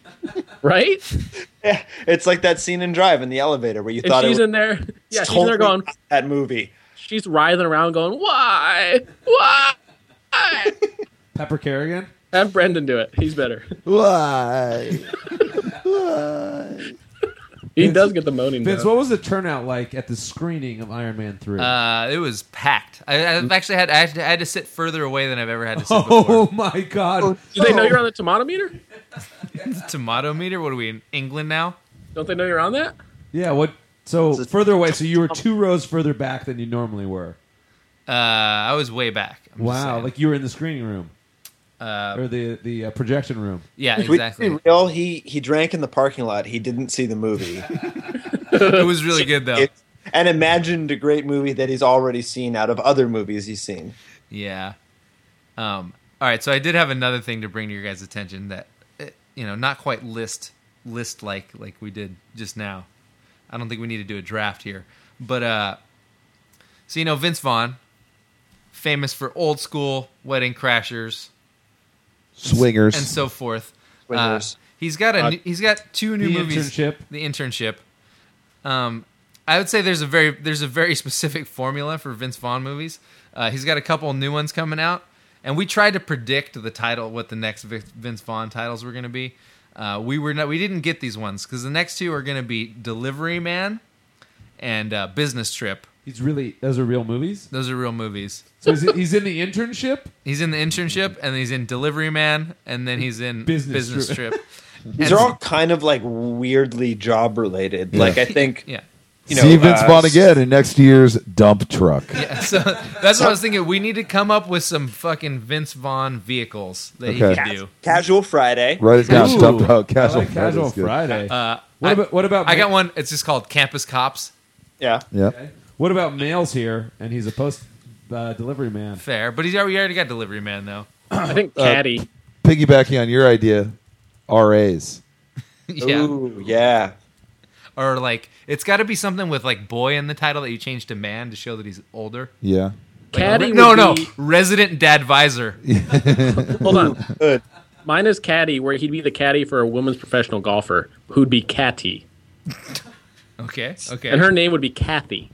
right? Yeah, it's like that scene in Drive in the elevator where you If thought she's it was in there, yeah, she's in totally there going, not that movie. she's writhing around going, why, why? Pepper Kerrigan. Have Brendan do it. He's better. Why? Why? He does get the moaning. Vince, down. what was the turnout like at the screening of Iron Man three? Uh, it was packed. I, I've actually had I, had to, I had to sit further away than I've ever had to sit oh before. my God! Do they know you're on the tomato meter? Tomato meter? What are we in England now? Don't they know you're on that? Yeah. What? So further away. So you were two rows further back than you normally were. Uh, I was way back. I'm just Wow! saying. Like you were in the screening room uh, or the the uh, projection room. yeah, If we exactly. be real, he he drank in the parking lot. He didn't see the movie. It was really good though. It- and imagined a great movie that he's already seen out of other movies he's seen. Yeah. Um, all right, so I did have another thing to bring to your guys' attention that, eh, you know, not quite list list like like we did just now. I don't think we need to do a draft here, but uh, so you know Vince Vaughn, famous for Old School, Wedding Crashers, Swingers. and so forth. Swingers. Uh, he's got a Uh, new- he's got two new The movies. Internship. The Internship. Um, I would say there's a very there's a very specific formula for Vince Vaughn movies. Uh, he's got a couple new ones coming out, and we tried to predict the title, what the next Vic- Vince Vaughn titles were going to be. Uh, we were not, we didn't get these ones because the next two are going to be Delivery Man and uh, Business Trip. He's really. Those are real movies. Those are real movies. So he's, he's in the internship. He's in the Internship, and he's in Delivery Man, and then he's in Business Business, Trip. Trip. These And- are all kind of like weirdly job related. Like I think yeah. you know, See Vince uh, Vaughn again in next year's dump truck. Yeah, so that's what I was thinking. We need to come up with some fucking Vince Vaughn vehicles that he Okay. can do. Casual Friday. Write it down. Ooh, Dump truck. I Casual, like Casual Friday is good. Friday. Uh, what I, about what about? I got ma- one. It's just called Campus Cops. Yeah. Yeah. What about Mail's here? And he's a post uh, delivery man. Fair, but he's already, we already got Delivery Man though. I think Caddy. Piggybacking on your idea, R As. Yeah, Ooh, yeah. or like it's got to be something with like boy in the title that you change to man to show that he's older. Yeah. Caddy. no, would no, be- Resident Dadvisor. Hold on. Good. Mine is Caddy, where he'd be the caddy for a women's professional golfer, who'd be Catty, Okay, okay. and her name would be Kathy.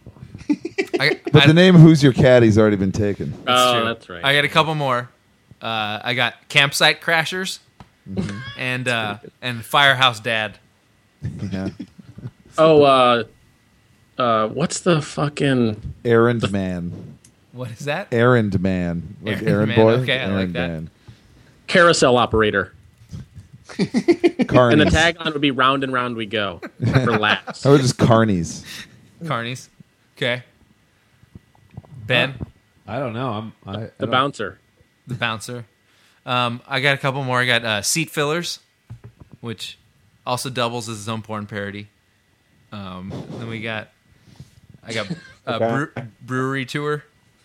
I, But I- the name Who's Your Caddy's already been taken. Oh, true. that's right. I got a couple more. Uh, I got Campsite Crashers and uh, and Firehouse Dad. Yeah. oh, uh, uh, what's the fucking? Errand Man. What is that? Errand Man. Like Errand errand Man, boy. okay, I like Errand that. Man. Carousel operator. Carnies. And the tagline would be "Round and round we go" for laughs. How about just Carnies? Carnies. Okay. Ben, I don't know. I'm I, I The don't- bouncer. the bouncer. Um, I got a couple more. I got uh, Seat Fillers, which also doubles as its own porn parody. Um, then we got, I got uh, Okay. brew, Brewery Tour.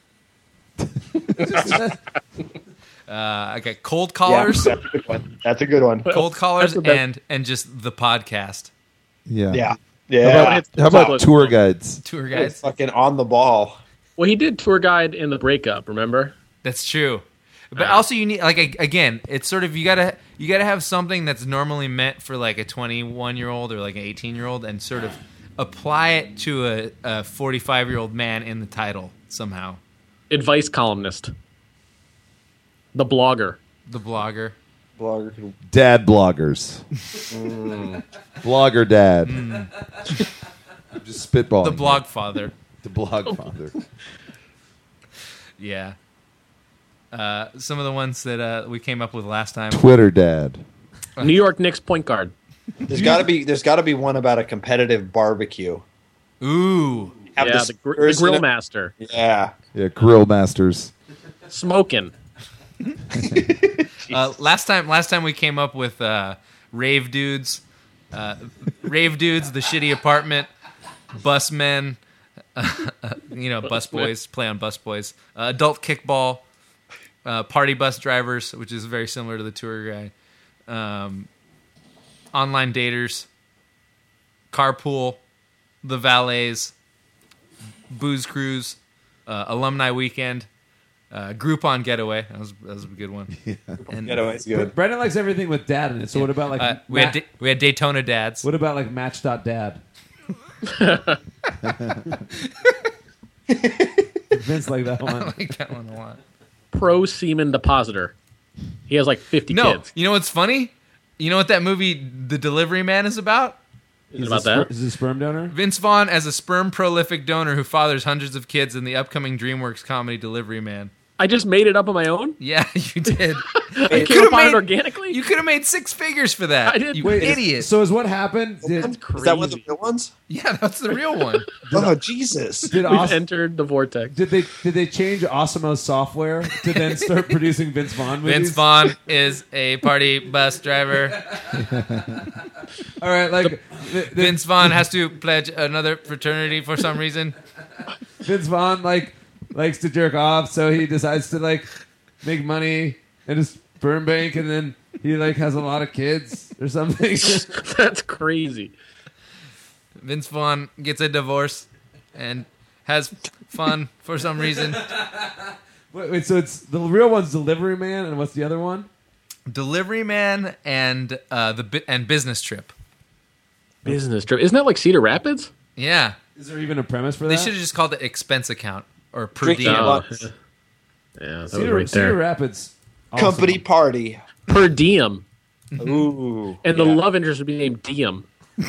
uh, I got Cold Yeah, Collars, that's a good one. That's a good one. Cold Collars, That's the best. and and just the podcast Yeah. Yeah. How Yeah. about, how about tour guides? tour It's guides. fucking on the ball. Well, he did tour guide in the breakup. Remember? That's true. But Yeah. also, you need like a- again, it's sort of you gotta you gotta have something that's normally meant for like a twenty-one year old or like an eighteen year old, and sort of apply it to a, a forty-five year old man in the title somehow. Advice columnist. The blogger. The blogger. Blogger. Dad bloggers. Blogger dad. I'm just spitballing. The here. blog father. The blog father. Yeah. Uh, some of the ones that uh, we came up with last time. Twitter dad. New York Knicks point guard. There's got to be. There's got to be one about a competitive barbecue. Ooh. Have yeah, this the, gr- the person- grill master. Yeah. Yeah, grill masters. Smoking. Uh, last time, last time we came up with uh, rave dudes, uh, rave dudes, the shitty apartment, bus men, you know, bus boys, play on bus boys, uh, adult kickball, uh, party bus drivers, which is very similar to the tour guy, um, online daters, carpool, the valets, booze cruise, uh, alumni weekend. Uh, Groupon getaway. That was that was a good one. And, Getaway's good. Brendan likes everything with dad in it. So what about like uh, we had Ma- da- we had Daytona dads. what about like Match.dad? Vince like that I one. like that one a lot. Pro semen depositor. He'd He has like fifty No, kids. you know what's funny? You know what that movie, The Delivery Man, is about? Is it He's about a sper- that? Is he a sperm donor? Vince Vaughn as a sperm prolific donor who fathers hundreds of kids in the upcoming DreamWorks comedy Delivery Man. I just made it up on my own. Yeah, you did. I You came could've upon it made- organically. You could have made six figures for that. I did. You Wait, is- idiot. So is what happened? Did, That's crazy. Is that one of the real ones? yeah, that's the real one. Oh Jesus! did, We've Os- entered the vortex. did they did they change Osimo's software to then start producing Vince Vaughn movies? Vince Vaughn is a party bus driver. All right, like the, the, Vince Vaughn has to pledge another fraternity for some reason. Vince Vaughn like likes to jerk off, so he decides to like make money in his sperm bank, and then he like has a lot of kids or something. That's crazy. Vince Vaughn gets a divorce and has fun for some reason. wait, wait, so it's the real one's Delivery Man, and what's the other one? Delivery Man and uh, the bi- and Business Trip. Business trip. Isn't that like Cedar Rapids? Yeah, Is there even a premise for they that? should have just called it Expense Account or Per Drinking Diem. Oh. yeah, that was Cedar, right Cedar there. Rapids. awesome. Company party. Per diem. Ooh. And the yeah. love interest would be named Diem.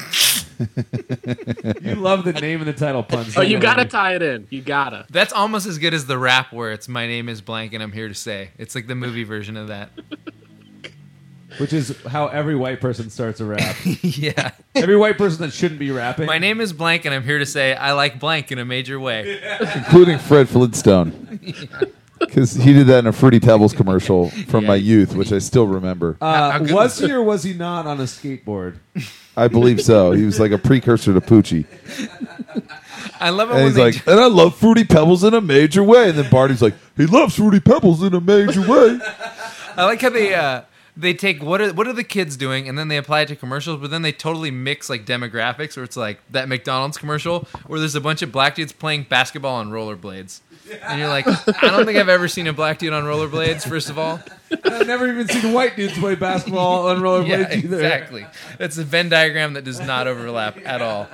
You love the name and the title puns. Oh, you don't gotta you? tie it in. You gotta. That's almost as good as the rap where it's "My name is blank and I'm here to say." It's like the movie version of that. Which is how every white person starts a rap. Yeah. Every white person that shouldn't be rapping. My name is blank and I'm here to say I like blank in a major way. including Fred Flintstone. Because he did that in a Fruity Pebbles commercial from Yeah. my youth, which I still remember. How- Uh, how good was was he or was he not on a skateboard? I believe so. He was like a precursor to Poochie. I love it And when he's they like, and I love Fruity Pebbles in a major way. And then Barney's like, he loves Fruity Pebbles in a major way. I like how they uh, they take what are what are the kids doing and then they apply it to commercials, but then they totally mix like demographics where it's like that McDonald's commercial where there's a bunch of black dudes playing basketball on rollerblades. And you're like, I don't think I've ever seen a black dude on rollerblades, first of all. I've never even seen white dudes play basketball on rollerblades Yeah, either. exactly. It's a Venn diagram that does not overlap at all.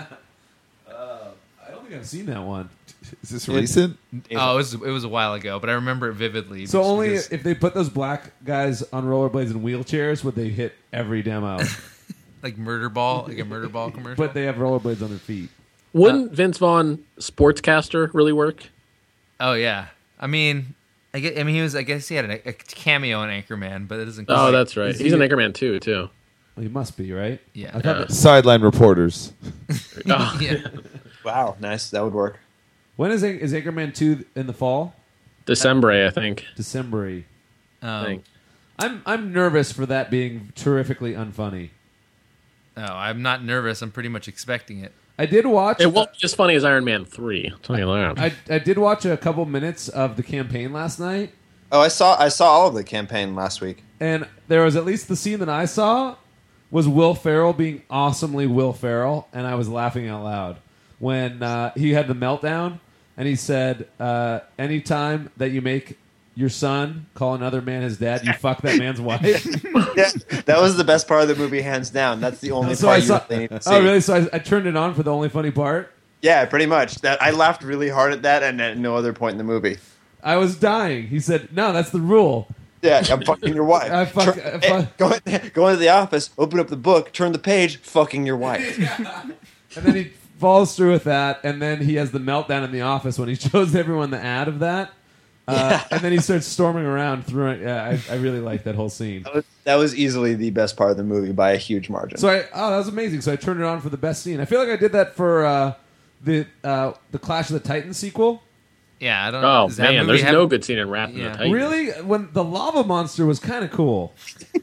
I don't think I've seen that one. Is this recent? Oh, it was, it was a while ago, but I remember it vividly. So just only because- if they put those black guys on rollerblades in wheelchairs would they hit every demo. like murder ball, like a murder ball commercial. But they have rollerblades on their feet. Wouldn't Vince Vaughn sportscaster really work? Oh yeah, I mean, I guess, I mean he was. I guess he had a, a cameo in Anchorman, but it doesn't. Oh, quite- that's right. Is He's he- an Anchorman too, too. Well, he must be, right? Yeah. I thought Yeah. that- Sideline reporters. Oh, yeah. Wow, nice. That would work. when is An- is Anchorman two in the fall? December, I think. December. Um, Think. I'm I'm nervous for that being terrifically unfunny. oh, I'm not nervous. I'm pretty much expecting it. I did watch. It won't be as funny as Iron Man three. I'll tell you that. I I did watch a couple minutes of the campaign last night, Oh, I saw I saw all of the campaign last week. and there was at least the scene that I saw was Will Ferrell being awesomely Will Ferrell, and I was laughing out loud when uh, he had the meltdown, and he said, uh, "Anytime that you make your son call another man his dad, you fuck that man's wife." Yeah, that was the best part of the movie, hands down. That's the only so part I you saw. really need to see. Oh, really? So I, I turned it on for the only funny part. Yeah, pretty much. That I laughed really hard at that, and at no other point in the movie. I was dying. He said, "No, that's the rule." Yeah, I'm fucking your wife. I fuck- Turn- I hey, fuck- go, in- go into the office, open up the book, turn the page, fucking your wife. And then he falls through with that, and then he has the meltdown in the office when he shows everyone the ad of that. Uh, and then he starts storming around through it. Yeah, I, I really like that whole scene. That was, that was easily the best part of the movie by a huge margin. So I, oh, that was amazing. So I turned it on for the best scene. I feel like I did that for uh, the uh, the Clash of the Titans sequel. Yeah, I don't. Oh, does that man, movie there's have- no good scene in Wrath of Yeah. the Titans. Really, when the lava monster was kind of cool.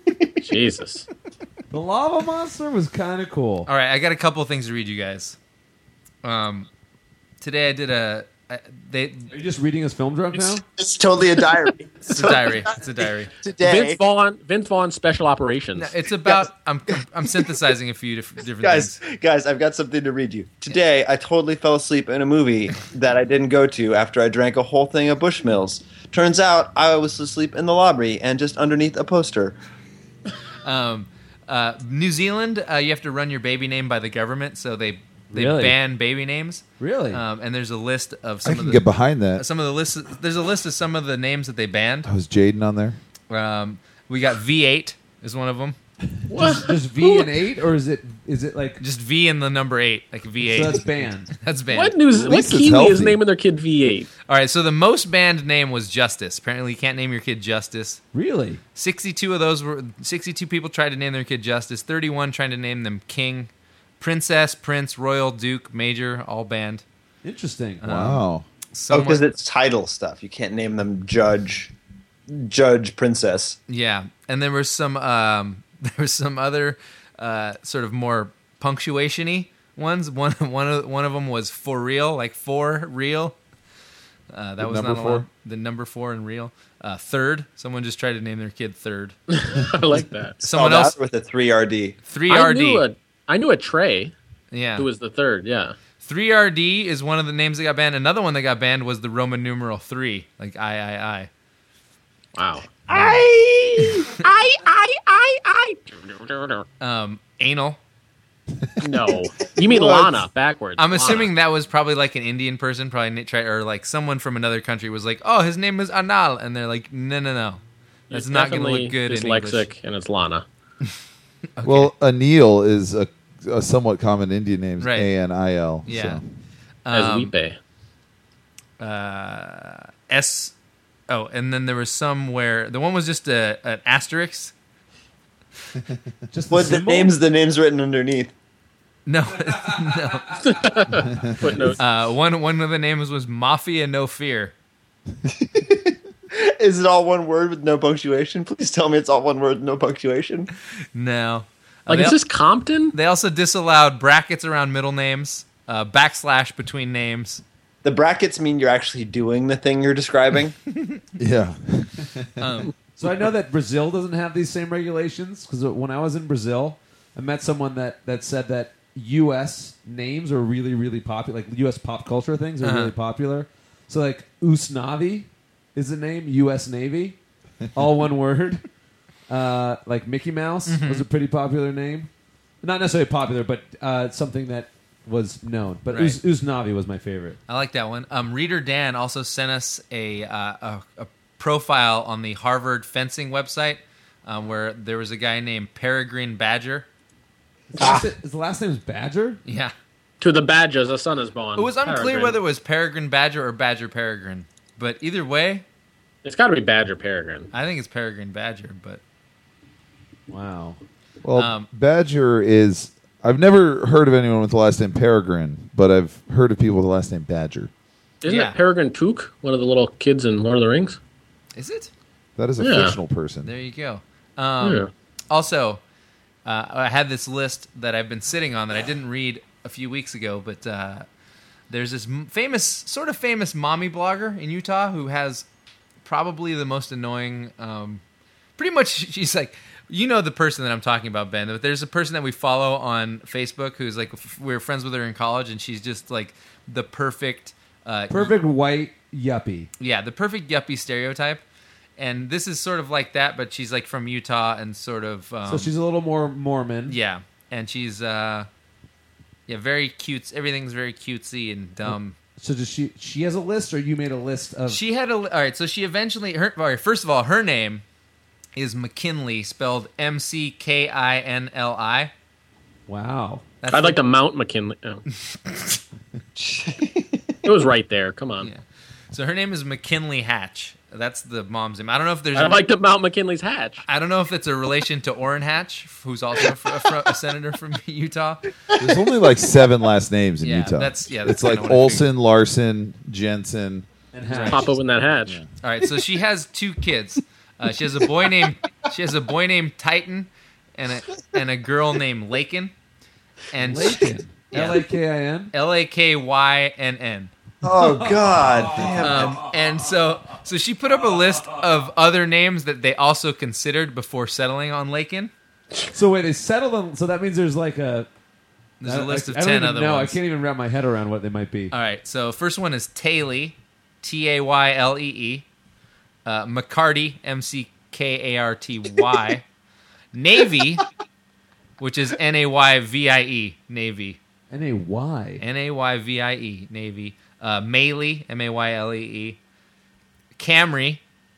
Jesus. The lava monster was kind of cool. All right, I got a couple of things to read you guys. Um, today I did a. I, they. Are you just reading his film drunk now? it's, it's totally a diary. It's a diary. It's a diary. Today, Vince Vaughn, Vince Vaughn Special Operations. No, it's about. I'm. I'm synthesizing a few different different guys, things. guys, I've got something to read you. Today, I totally fell asleep in a movie that I didn't go to after I drank a whole thing of Bushmills. Turns out I was asleep in the lobby and just underneath a poster. Um, uh, New Zealand, uh, you have to run your baby name by the government, so they they Really? ban baby names. Really? Um, and there's a list of I some can of the get behind that. some of the lists. There's a list of some of the names that they banned. Oh, was Jaden on there? Um, We got V eight is one of them. Just, just V and eight, or is it is it like Just V in the number eight, like V eight. so that's banned? That's banned. What news? What least it's Kiwi is healthy. naming their kid V eight? All right, so the most banned name was Justice. Apparently, you can't name your kid Justice. Really? sixty-two of those were sixty-two people tried to name their kid Justice. thirty-one trying to name them King, Princess, Prince, Royal, Duke, Major, all banned. Interesting. Wow. Oh, Someone- because it's title stuff. You can't name them Judge, Judge, Princess. Yeah, and there was some um, there was some other uh, sort of more punctuation-y ones. One one of one of them was for real, like for real. Uh, that The was number not four? allowed. The number four and real. Uh, third, someone just tried to name their kid Third. I like that. Someone Spelled else out with a three R D. three I R D. knew a I knew a Trey Yeah, who was the third. Yeah. three R D is one of the names that got banned. Another one that got banned was the Roman numeral three, like I I I. Wow. I I I I I. Um, anal. No, you mean What? Lana backwards. I'm Lana. assuming that was probably like an Indian person, probably na- try or like someone from another country was like, "Oh, his name is Anal," and they're like, "No, no, no, that's It's not going to definitely look good in dyslexic, English." and it's Lana. Well, Anil is a, a somewhat common Indian name, Right. A N I L. Yeah. So. As Um, we pay. uh, S. Oh, and then there was some where the one was just a an asterisk. Just the what the symbol? names? The names written underneath. No, no. Footnote. Uh, one one of the names was Mafia No Fear. Is it all one word with no punctuation? Please tell me it's all one word with no punctuation. No, Uh, like, they is al- this Compton? They also disallowed brackets around middle names, uh, backslash between names. The brackets mean you're actually doing the thing you're describing. Yeah. Um, So I know that Brazil doesn't have these same regulations because when I was in Brazil, I met someone that, that said that U S names are really, really popular. Like U S pop culture things are Uh-huh. really popular. So like Usnavi is the name, U S Navy, all one word. Uh, like Mickey Mouse Mm-hmm. was a pretty popular name. Not necessarily popular, but uh, something that was known. But Right. Us- Usnavi was my favorite. I like that one. Um, Reader Dan also sent us a, uh, a a profile on the Harvard fencing website um, where there was a guy named Peregrine Badger. His last, his last name is Badger? Yeah, To the Badgers, a son is born. it was unclear Peregrine. whether it was Peregrine Badger or Badger Peregrine, but either way, It's got to be Badger Peregrine. I think it's Peregrine Badger. But Wow. Well, Um, Badger is. I've never heard of anyone with the last name Peregrine, but I've heard of people with the last name Badger. Isn't Yeah. it Peregrine Took, one of the little kids in Lord of the Rings? is it? That is a Yeah. fictional person. There you go. Um, Yeah. Also, uh, I had this list that I've been sitting on that I didn't read a few weeks ago, but uh, there's this m- famous, sort of famous mommy blogger in Utah who has probably the most annoying. Um, pretty much, she's like, you know, the person that I'm talking about, Ben. But there's a person that we follow on Facebook who's like, f- we were friends with her in college, and she's just like the perfect, uh, Perfect white yuppie. yeah, the perfect yuppie stereotype. And this is sort of like that, but she's like from Utah and sort of. Um, So she's a little more Mormon. yeah, and she's uh, yeah, very cute. Everything's very cutesy and dumb. So does she? She has a list, or you made a list of? She had a all right. So she eventually her. All right, first of all, her name is McKinley, spelled M C K I N L I. Wow. That's I'd the- like to mount McKinley. Oh. It was right there. Come on. Yeah. So her name is McKinley Hatch. That's the mom's name. I don't know if there's. I'd a- like to mount McKinley's hatch. I don't know if it's a relation to Orrin Hatch, who's also a, a, a senator from Utah. There's only like seven last names in Yeah, Utah. that's- yeah, that's it's like kinda what I Olson, Larson, Jensen. And Hatch. Pop open that hatch. All right, so she has two kids. Uh, she has a boy named she has a boy named Titan, and a and a girl named Lakin, and Lakin. Yeah. L A K I N. L A K Y N N. Oh God! Damn. Um, and so so she put up a list of other names that they also considered before settling on Lakin. So wait, they settled on. So that means there's like a. There's I- a list I, of I don't ten even other know. ones. I can't even wrap my head around what they might be. All right, so first one is Taylor, T A Y L E E. Uh, McCarty, M C K A R T Y. Navy, which is N A Y V I E, Navy. N A Y. N A Y V I E, Navy. Uh, Mayle, M A Y L E E. Camry,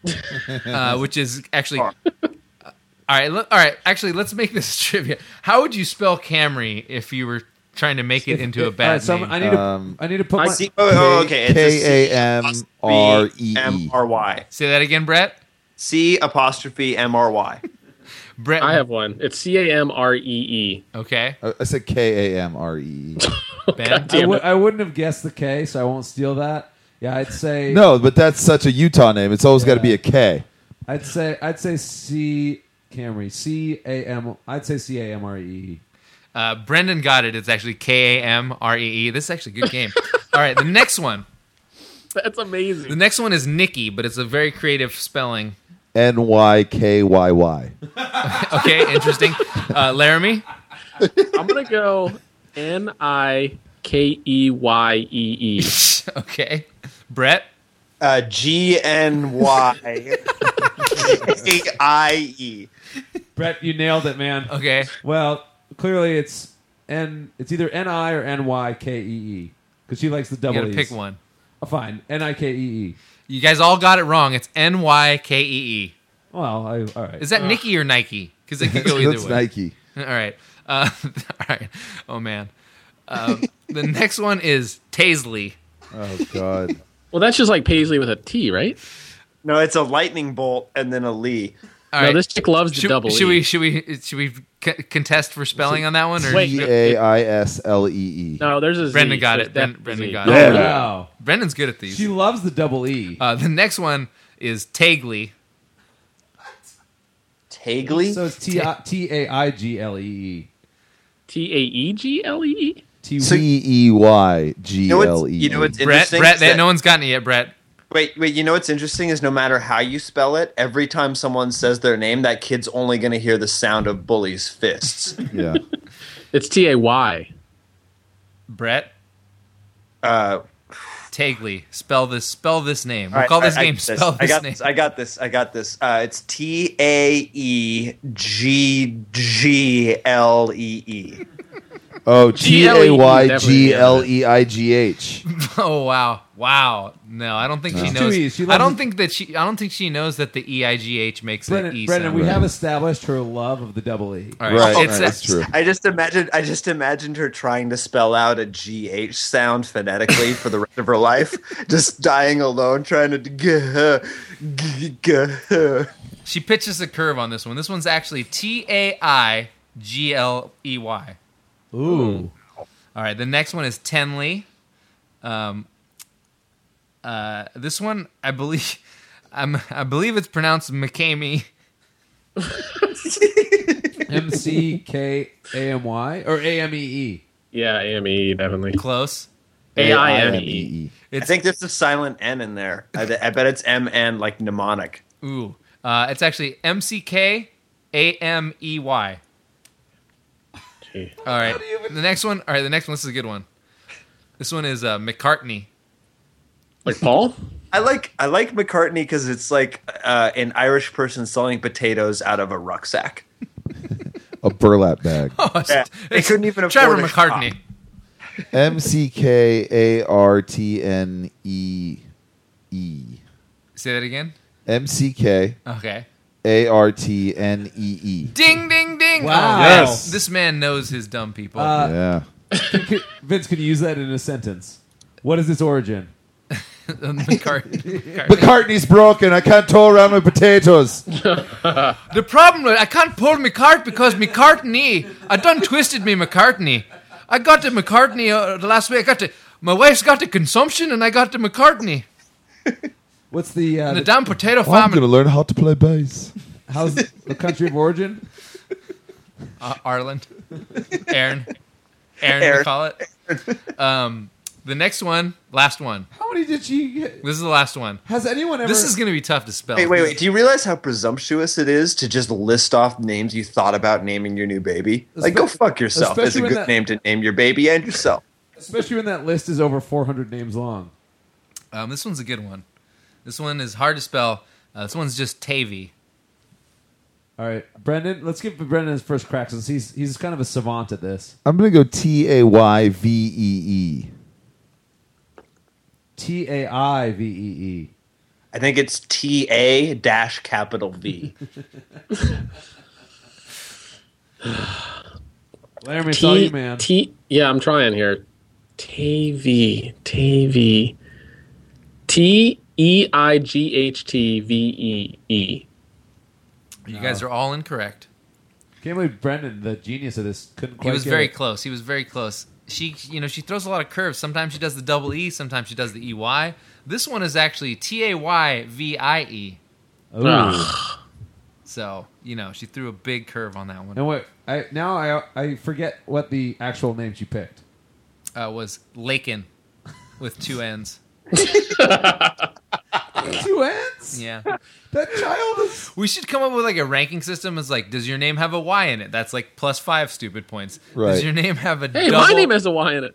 uh, which is actually. Uh, all right, le- all right. Actually, let's make this trivia. How would you spell Camry if you were trying to make it into a All bad right, so name? I need to. Um, I need to put I my. see- Oh, oh, okay. It's K A M R E M E. R Y. Say that again, Brett. C apostrophe M R Y. Brett. I have one. It's C A M R E E. Okay, I I said K A M R E E. Ben. I, Damn w- it. I wouldn't have guessed the K, so I won't steal that. Yeah, I'd say. No, but that's such a Utah name. It's always got to be a K. I'd say. I'd say C Camry. C A M. I'd say C A M R E E. Uh, Brendan got it. It's actually K A M R E E. This is actually a good game. All right, the next one. That's The amazing. next one is Nikki, but it's a very creative spelling. N Y K Y Y. Okay, interesting. Uh, Laramie. I'm gonna go N I K E Y E E. Okay, Brett. Uh, G N Y A I E. Brett, you nailed it, man. Okay, Well, clearly it's N. It's either N I or N Y K E E because she likes the you double gotta E's. pick one. Oh, fine, N I K E E. You guys all got it wrong. It's N Y K E E. Well, I, all right. Is that Nikki or Nike? Because it could go either That's way. Nike. All right. Uh, all right. Oh man. Um, the next one is Taisley. Oh God. Well, that's just like Paisley with a T, right? No, it's a lightning bolt and then a Lee. All No, right. this chick loves the should, double should E. we should we should we c- contest for spelling on that one? Or Wait. G A I S L E E. No, there's a Z. Brendan got There's it. Bren- definitely Brendan Z. got Oh, it. Yeah. wow. Brendan's good at these. She loves the double E. Uh, the next one is Tagley. Tagley? So it's T I- T A I G L E E. T A E G L E E? T T E Y G you know L what's, E E. you know what's Brett. interesting? Brett. is That, that- no one's gotten it yet. Brett. Wait, wait. You know what's interesting is no matter how you spell it, every time someone says their name, that kid's only going to hear the sound of bully's fists. Yeah. It's T A Y. Brett. Uh, Tagley. Spell this. Spell this name. We'll all right, call this I- I game. got this. Spell I this got name. this. I got this. I got this. Uh, it's T A E G G L E E. Oh, T A Y G L definitely, E I G H. Oh wow, wow! No, I don't think she It's knows. too easy. She I loves don't it. think that she. I don't think she knows that the E I G H makes Brendan, an E Brendan, sound. we Right. have established her love of the double E. All Right, It's right, a- that's true. I just imagined. I just imagined her trying to spell out a G H sound phonetically for the rest of her life, just dying alone, trying to. G- g- g- She pitches a curve on this one. This one's actually T A I G L E Y. Ooh. All right, the next one is Tenley. Um, uh, this one, I believe, I'm, I believe it's pronounced McCamey. M C K A M Y or A M E E? Yeah, A M E, definitely. Close. A I M A I M E. E. I It's think there's a silent N in there. I, I bet it's M N like mnemonic. ooh. Uh, it's actually M C K A M E Y. Gee. All right. The next one. All right. The next one. This is a good one. This one is uh, McCartney. Like Paul? I like I like McCartney because it's like uh, an Irish person selling potatoes out of a rucksack. A burlap bag. Oh, it's, Yeah, they it's couldn't even Trevor afford a McCartney. M C K A R T N E E. Say that again. M C K Okay. A R T N E E. Ding, ding, ding. Wow. Oh, Yes. This man knows his dumb people. Uh, Yeah. Could- Vince, can you use that in a sentence? What is its origin? McCartney. McCartney. McCartney's broken. I can't tow around my potatoes. The problem, I can't pull my cart because McCartney, I done twisted me McCartney. I got the McCartney uh, the last week. I got the, my wife's got the consumption and I got the McCartney. What's the, uh, The the damn potato I'm going to famine. learn how to play bass. how's the country of origin? Uh, Ireland. Aaron. Aaron, Aaron. we call it. Um, the next one, last one. How many did she get? This is the last one. Has anyone ever? This is going to be tough to spell. Wait, wait, wait. Do you realize how presumptuous it is to just list off names you thought about naming your new baby? Like, go Espe- fuck yourself. It's a especially when good that- name to name your baby and yourself. Especially when that list is over four hundred names long. Um, this one's a good one. This one is hard to spell. Uh, this one's just Tavy. All right, Brendan. Let's give Brendan his first crack since he's he's kind of a savant at this. I'm going to go T A Y V E E. T A I V E E. I think it's T A dash capital V. Laramie, it's all T, you, man. T, yeah, I'm trying here. T V. T V. T E I G H T V E E. You guys are all incorrect. Can't believe Brendan, the genius of this, couldn't quite He was get very it. close. He was very close. She, you know, she throws a lot of curves. Sometimes she does the double E. Sometimes she does the E Y. This one is actually T A Y V I E. Ooh. Ugh. So, you know, she threw a big curve on that one. And what? I now I I forget what the actual name she picked. Uh, was Lakin with two N's. Two ends? Yeah. That child is. We should come up with like a ranking system. It's like, does your name have a Y in it? That's like plus five stupid points. Right. Does your name have a Hey, double? my name has a Y in it.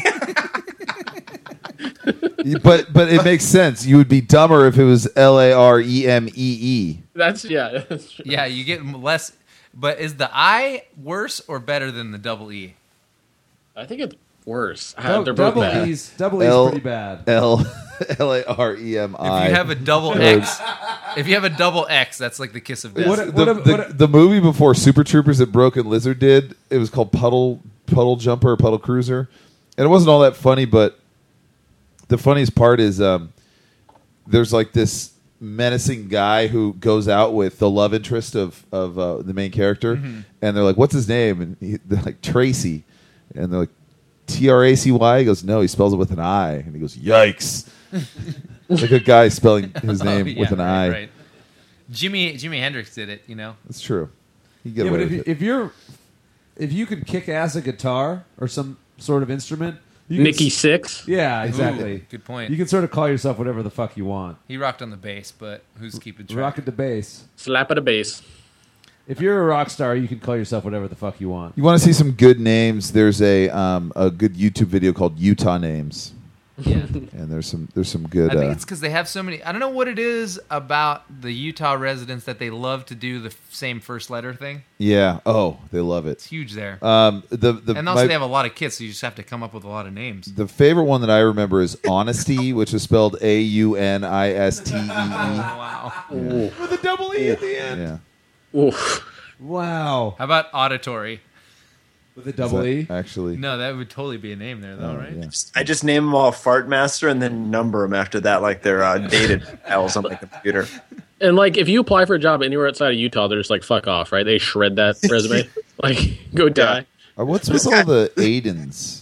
But but it makes sense. You would be dumber if it was L A R E M E E. That's yeah. That's true. Yeah, you get less. But is the I worse or better than the double E? I think it's worse. Uh, Dou- They're both double bad. E's. Double E's L- pretty bad. L L A R E M I. If you have a double X, if you have a double X, that's like the kiss of death. What- the, what- the, what- the movie before Super Troopers that Broken Lizard did, it was called Puddle Puddle Jumper or Puddle Cruiser, and it wasn't all that funny. But the funniest part is um, there's like this menacing guy who goes out with the love interest of of uh, the main character, Mm-hmm. and they're like, "What's his name?" And he, they're like, "Tracy," and they're like, T R A C Y? He goes, "No, he spells it with an I," and he goes, "Yikes!" Like a guy spelling his name Oh, yeah, with an right, I. Right. Jimmy Jimi Hendrix did it. You know. That's true. You get Yeah, away but if, with you, it. if you're if you could kick ass a guitar or some sort of instrument, you can Nikki s- Six. Yeah, exactly. Ooh, good point. You can sort of call yourself whatever the fuck you want. He rocked on the bass, but who's keeping track? Rock at the bass. Slap at a bass. If you're a rock star, you can call yourself whatever the fuck you want. You want to see some good names? There's a um, a good YouTube video called Utah Names, Yeah. and there's some there's some good. I think uh, it's because they have so many. I don't know what it is about the Utah residents that they love to do the f- same first letter thing. yeah. Oh, they love It's it. huge there. Um, the the and also, my- they have a lot of kids, so you just have to come up with a lot of names. the favorite one that I remember is Honesty, which is spelled A U N I S T E E. Wow. With a double E at the end. Yeah. Oof. Wow. How about auditory? With a Is double that E. Actually. No, that would totally be a name there, though, Oh, right? yeah. I just name them all Fart Master and then number them after that, like they're uh, dated files on my computer. And like, if you apply for a job anywhere outside of Utah, they're just like, "Fuck off," right? They shred that resume. Like, go die. Uh, What's with all the Aidens?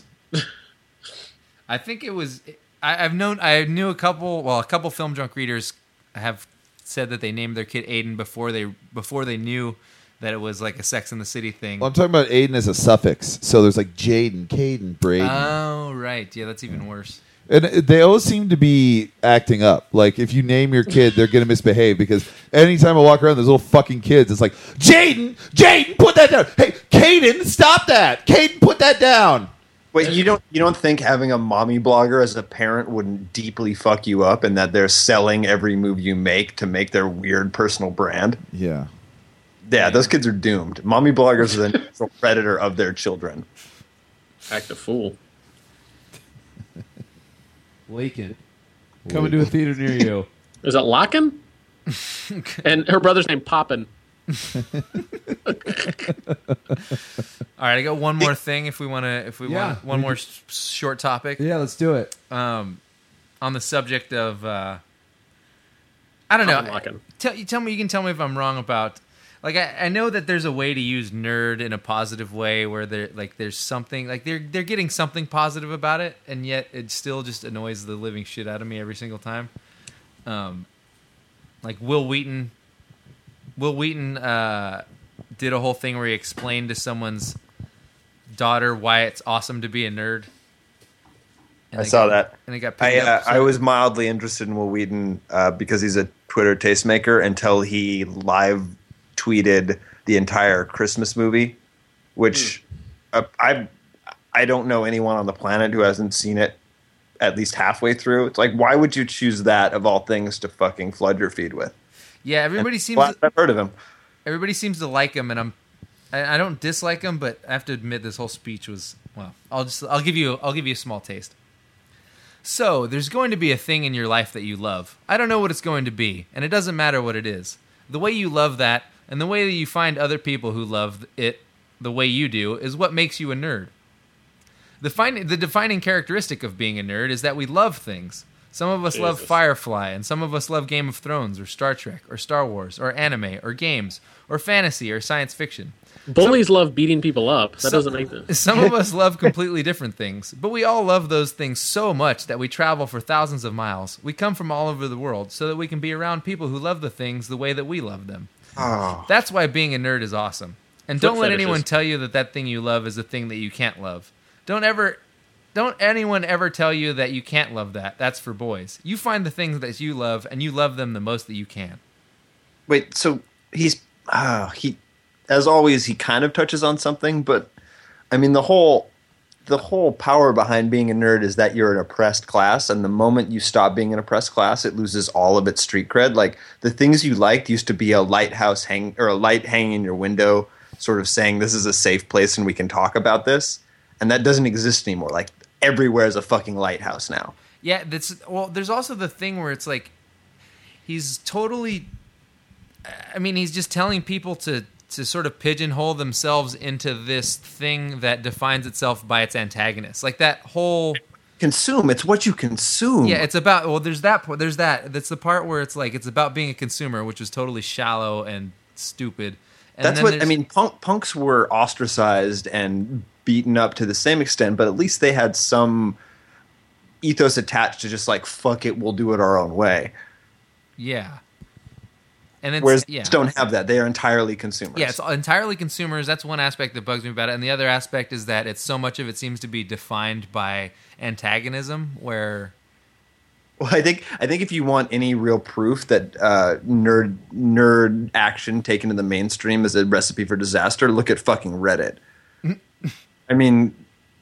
I think it was. I, I've known. I knew a couple. Well, a couple film junk readers have said that they named their kid Aiden before they before they knew that it was like a Sex in the City thing. Well, I'm talking about Aiden as a suffix. So there's like Jaden, Caden, Braden. Oh, right. Yeah, that's even worse. And they always seem to be acting up. Like, if you name your kid, they're going to misbehave because anytime I walk around, there's little fucking kids. It's like, Jaden, Jaden, put that down. Hey, Caden, stop that. Caden, put that down. Wait, you don't you don't think having a mommy blogger as a parent wouldn't deeply fuck you up, and that they're selling every move you make to make their weird personal brand? Yeah. Yeah, those kids are doomed. Mommy bloggers are the natural predator of their children. Act a fool. Lakin. Coming to a theater near you. Is it Lockin? And her brother's name Poppin. All right, I got one more thing. If we want to, if we Yeah, want one we more could- sh- short topic, Yeah, let's do it. um, on the subject of, uh, I don't know. Poppin' Lockin'. Tell you tell me. You can tell me if I'm wrong about. Like I, I know that there's a way to use nerd in a positive way where there like there's something like they're they're getting something positive about it, and yet it still just annoys the living shit out of me every single time. Um, like Will Wheaton, Will Wheaton uh, did a whole thing where he explained to someone's daughter why it's awesome to be a nerd. And I they saw got- that. and they got I, picked uh, up. I was mildly interested in Will Wheaton uh, because he's a Twitter tastemaker until he live tweeted the entire Christmas movie, which uh, I I don't know anyone on the planet who hasn't seen it at least halfway through. It's like, why would you choose that of all things to fucking flood your feed with? yeah, everybody seems Well, I've heard of him. everybody seems to like him, and I'm I, I don't dislike him, but I have to admit this whole speech was well. I'll just I'll give you I'll give you a small taste. So, there's going to be a thing in your life that you love. I don't know what it's going to be, and it doesn't matter what it is. The way you love that, and the way that you find other people who love it the way you do, is what makes you a nerd. The, fin- the defining characteristic of being a nerd is that we love things. Some of us Jesus. love Firefly, and some of us love Game of Thrones, or Star Trek, or Star Wars, or anime, or games, or fantasy, or science fiction. Bullies love beating people up. That Some- doesn't make sense. Some of us love completely different things, but we all love those things so much that we travel for thousands of miles. We come from all over the world so that we can be around people who love the things the way that we love them. Oh. That's why being a nerd is awesome. And Foot don't let fetishes. anyone tell you that that thing you love is a thing that you can't love. Don't ever, don't anyone ever tell you that you can't love that. That's for boys. You find the things that you love, and you love them the most that you can. Wait, so he's uh, he, as always, he kind of touches on something, but I mean the whole the whole power behind being a nerd is that you're an oppressed class, and the moment you stop being an oppressed class, it loses all of its street cred. Like the things you liked used to be a lighthouse hang or a light hanging in your window, sort of saying this is a safe place and we can talk about this, and that doesn't exist anymore. Like everywhere is a fucking lighthouse now. Yeah, that's well. There's also the thing where it's like he's totally. I mean, he's just telling people to to sort of pigeonhole themselves into this thing that defines itself by its antagonist. Like that whole. Consume. It's what you consume. Yeah, it's about. Well, there's that. part- There's that. That's the part where it's like it's about being a consumer, which is totally shallow and stupid. And That's then what I there's- mean. Punk, punks were ostracized and beaten up to the same extent, but at least they had some ethos attached to just like fuck it, we'll do it our own way. Yeah. And it's, Whereas yeah. punks don't have that; they are entirely consumers. Yeah, it's entirely consumers. That's one aspect that bugs me about it. And the other aspect is that it's so much of it seems to be defined by antagonism, where Well, I think I think if you want any real proof that uh, nerd nerd action taken to the mainstream is a recipe for disaster, look at fucking Reddit. I mean,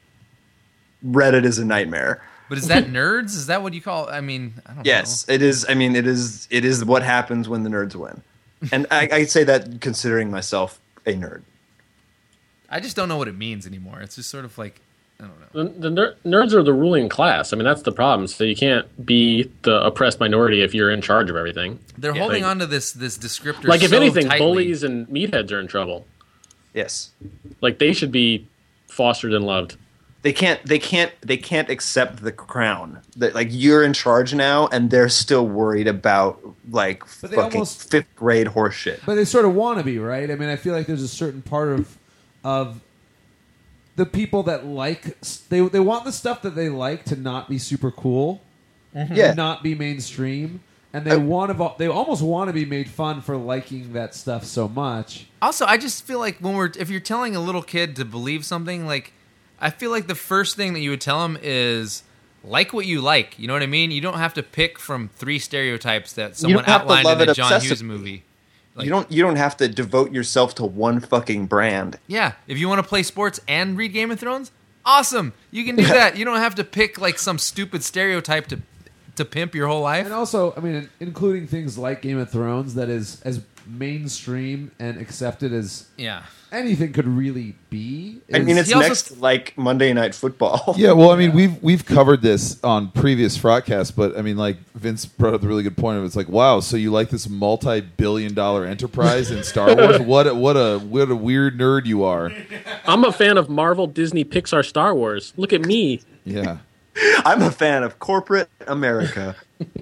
Reddit is a nightmare. but is that nerds? Is that what you call? I mean, I don't Yes, know. it is. I mean, it is. It is what happens when the nerds win, and I, I say that considering myself a nerd. I just don't know what it means anymore. It's just sort of like I don't know. The, the ner- nerds are the ruling class. I mean, that's the problem. So you can't be the oppressed minority if you're in charge of everything. They're Yeah. holding Like- on to this this descriptor. Like, if so anything, tightly. bullies and meatheads are in trouble. Yes, Like, they should be fostered and loved. they can't. They can't. They can't accept the crown. That like you're in charge now, and they're still worried about like But they fucking almost- fifth grade horseshit. But they sort of want to be, right? I mean, I feel like there's a certain part of of the people that like they they want the stuff that they like to not be super cool, Yeah. to not be mainstream, and they Uh, want to they almost want to be made fun for liking that stuff so much. Also, I just feel like when we're if you're telling a little kid to believe something, like I feel like the first thing that you would tell them is like what you like. You know what I mean? You don't have to pick from three stereotypes that someone don't have to outlined love in the it John Hughes obsessively. movie. Like, you don't. You don't have to devote yourself to one fucking brand. Yeah, if you want to play sports and read Game of Thrones, awesome. You can do that. You don't have to pick like some stupid stereotype to to pimp your whole life. And also, I mean, including things like Game of Thrones that is as mainstream and accepted as Yeah. anything could really be. I mean, is- it's He also- next to, like Monday Night Football. Yeah, well, I mean, we've we've covered this on previous broadcasts, but I mean, like Vince brought up the really good point of it's like, wow, so you like this multi-billion-dollar enterprise in Star Wars? What a, what a what a weird nerd you are! I'm a fan of Marvel, Disney, Pixar, Star Wars. Look at me. Yeah, I'm a fan of corporate America.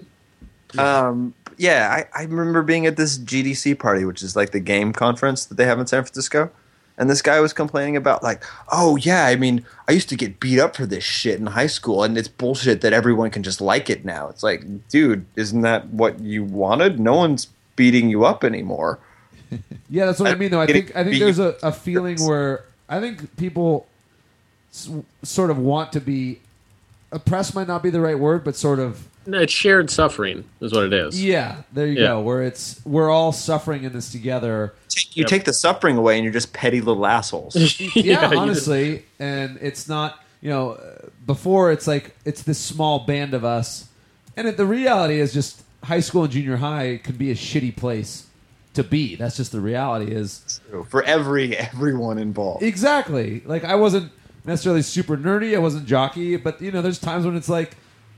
um, yeah, I, I remember being at this G D C party, which is like the game conference that they have in San Francisco. And this guy was complaining about like, oh yeah, I mean, I used to get beat up for this shit in high school, and it's bullshit that everyone can just like it now. It's like, dude, isn't that what you wanted? No one's beating you up anymore. Yeah, that's what I mean. Though I Getting think I think beat- there's a, a feeling where I think people s- sort of want to be oppressed. Might not be the right word, but sort of No, it's shared suffering, is what it is. yeah. There you Yeah. go. Where it's we're all suffering in this together. You Yep. take the suffering away, and you're just petty little assholes. Yeah, you honestly, and it's not you know uh, before it's like it's this small band of us, and it, the reality is just high school and junior high could be a shitty place to be. That's just the reality. Is For every everyone involved. exactly like I wasn't necessarily super nerdy. I wasn't jockey, but you know, there's times when it's like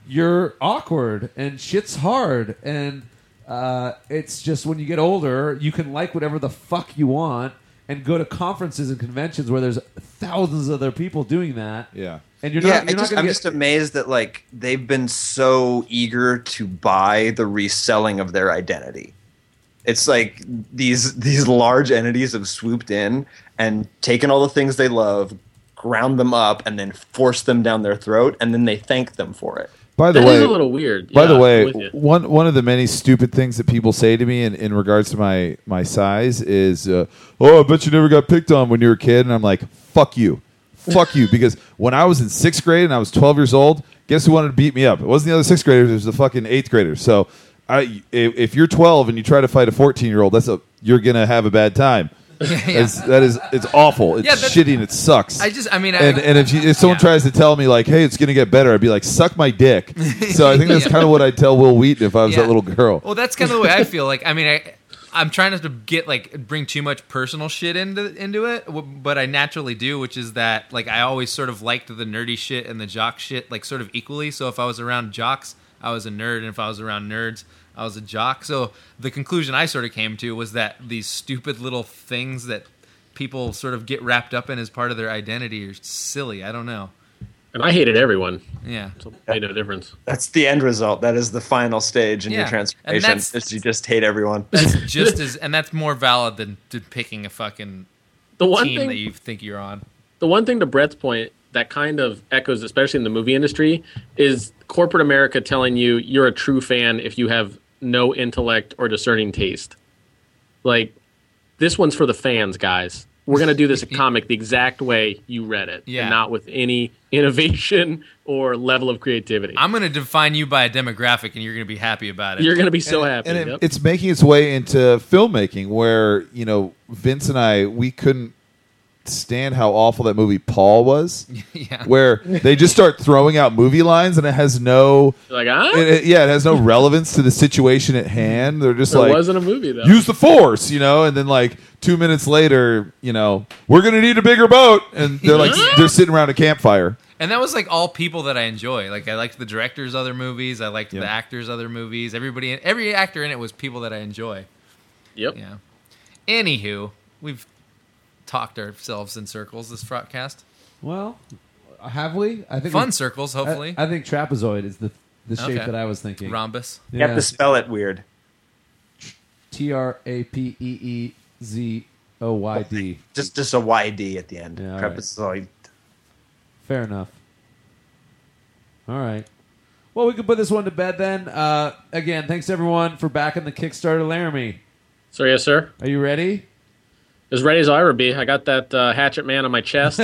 you're awkward and shit's hard, and uh, it's just when you get older, you can like whatever the fuck you want and go to conferences and conventions where there's thousands of other people doing that. Yeah. And you're yeah, not. You're I just, not I'm get, just amazed that like they've been so eager to buy the reselling of their identity. It's like these these large entities have swooped in and taken all the things they love, ground them up, and then forced them down their throat, and then they thank them for it. By the That way, is a little weird. By Yeah, the I'm way, with you. one one of the many stupid things that people say to me in, in regards to my my size is, uh, "Oh, I bet you never got picked on when you were a kid," and I'm like, "Fuck you, fuck you," because when I was in sixth grade and I was twelve years old, guess who wanted to beat me up? It wasn't the other sixth graders; it was the fucking eighth graders. So, I if, if you're twelve and you try to fight a fourteen year old, that's a you're gonna have a bad time. It's, that is, it's awful. It's Yeah, that's- shitty and it sucks. I just, I mean, I, and and if, you, if someone yeah. tries to tell me like, "Hey, it's gonna get better," I'd be like, "Suck my dick." So I think that's Yeah. kind of what I'd tell Will Wheaton if I was Yeah. that little girl. Well, that's kind of the way I feel. Like, I mean, I, I'm trying not to get like bring too much personal shit into into it, w- but I naturally do, which is that like I always sort of liked the nerdy shit and the jock shit like sort of equally. So if I was around jocks, I was a nerd, and if I was around nerds, I was a jock. So the conclusion I sort of came to was that these stupid little things that people sort of get wrapped up in as part of their identity are silly. I don't know. And I hated everyone. Yeah. So it made no difference. That's the end result. That is the final stage in Yeah. your And transformation. that's- Is you just hate everyone. That's just as, and that's more valid than, than picking a fucking The one team thing that you think you're on. the one thing to Brett's point that kind of echoes, especially in the movie industry, is corporate America telling you you're a true fan if you have no intellect or discerning taste. Like, this one's for the fans, guys. We're going to do this comic the exact way you read it, Yeah. and not with any innovation or level of creativity. I'm going to define you by a demographic, and you're going to be happy about it. You're going to be so happy. And it, Yep. it's making its way into filmmaking where, you know, Vince and I, we couldn't stand how awful that movie Paul was. Yeah. Where they just start throwing out movie lines and it has no You're like, ah, it, it- yeah, it has no relevance to the situation at hand. They're just there like, wasn't a movie though. use the force, you know, and then like two minutes later, you know, we're gonna need a bigger boat, and they're like they're sitting around a campfire. And that was like all people that I enjoy. Like I liked the director's other movies. I liked Yeah. the actors' other movies. Everybody, every actor in it was people that I enjoy. Yep. Yeah. Anywho, we've talked ourselves in circles this Frotcast. Well, have we? I think Fun we- circles, I, hopefully. I think trapezoid is the the shape Okay. that I was thinking. Rhombus. You have Yeah. to spell it weird. T R A P E E Z O Y D. Just just a Y D at the end. Yeah, all right. Trapezoid. Fair enough. All right. Well, we can put this one to bed then. Uh, again, thanks everyone for backing the Kickstarter. Laramie, So yes, sir. are you ready? As ready as I'll ever be. I got that uh, hatchet man on my chest,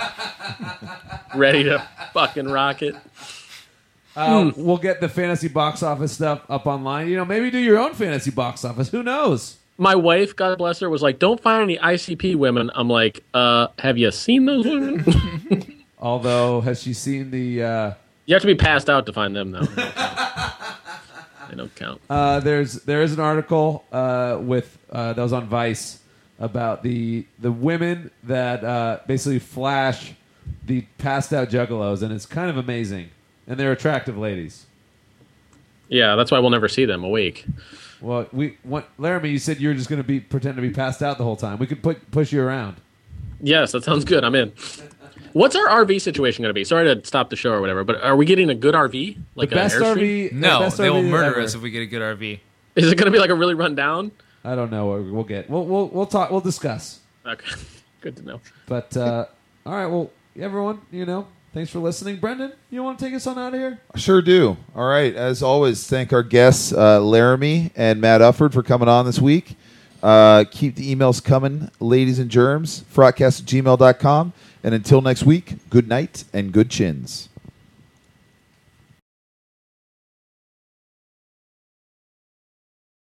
ready to fucking rock it. Uh, We'll get the fantasy box office stuff up online. You know, maybe do your own fantasy box office. Who knows? My wife, God bless her, was like, "Don't find any I C P women." I'm like, uh, "Have you seen those women?" Although, has she seen the? Uh, You have to be passed out to find them, though. They don't count. uh, there's there is an article uh, with uh, that was on Vice about the the women that uh, basically flash the passed out juggalos, and it's kind of amazing. And they're attractive ladies. Yeah, that's why we'll never see them awake. Well, we what, Laramie, you said you were just going to be pretend to be passed out the whole time. We could put push you around. Yes, that sounds good. I'm in. What's our R V situation going to be? Sorry to stop the show or whatever, but are we getting a good R V? Like The best an Airstream? R V. the No, best they R V will murder ever. us if we get a good R V. Is it going to be like a really run down? I don't know. what We'll get. We'll we'll we'll talk. We'll discuss. Okay, good to know. But uh, all right. Well, everyone, you know, thanks for listening. Brendan, you want to take us on out of here? Sure do. All right. As always, thank our guests, uh, Laramie and Matt Ufford, for coming on this week. Uh, keep the emails coming, ladies and germs, frotcast at gmail dot com. And until next week, good night and good chins.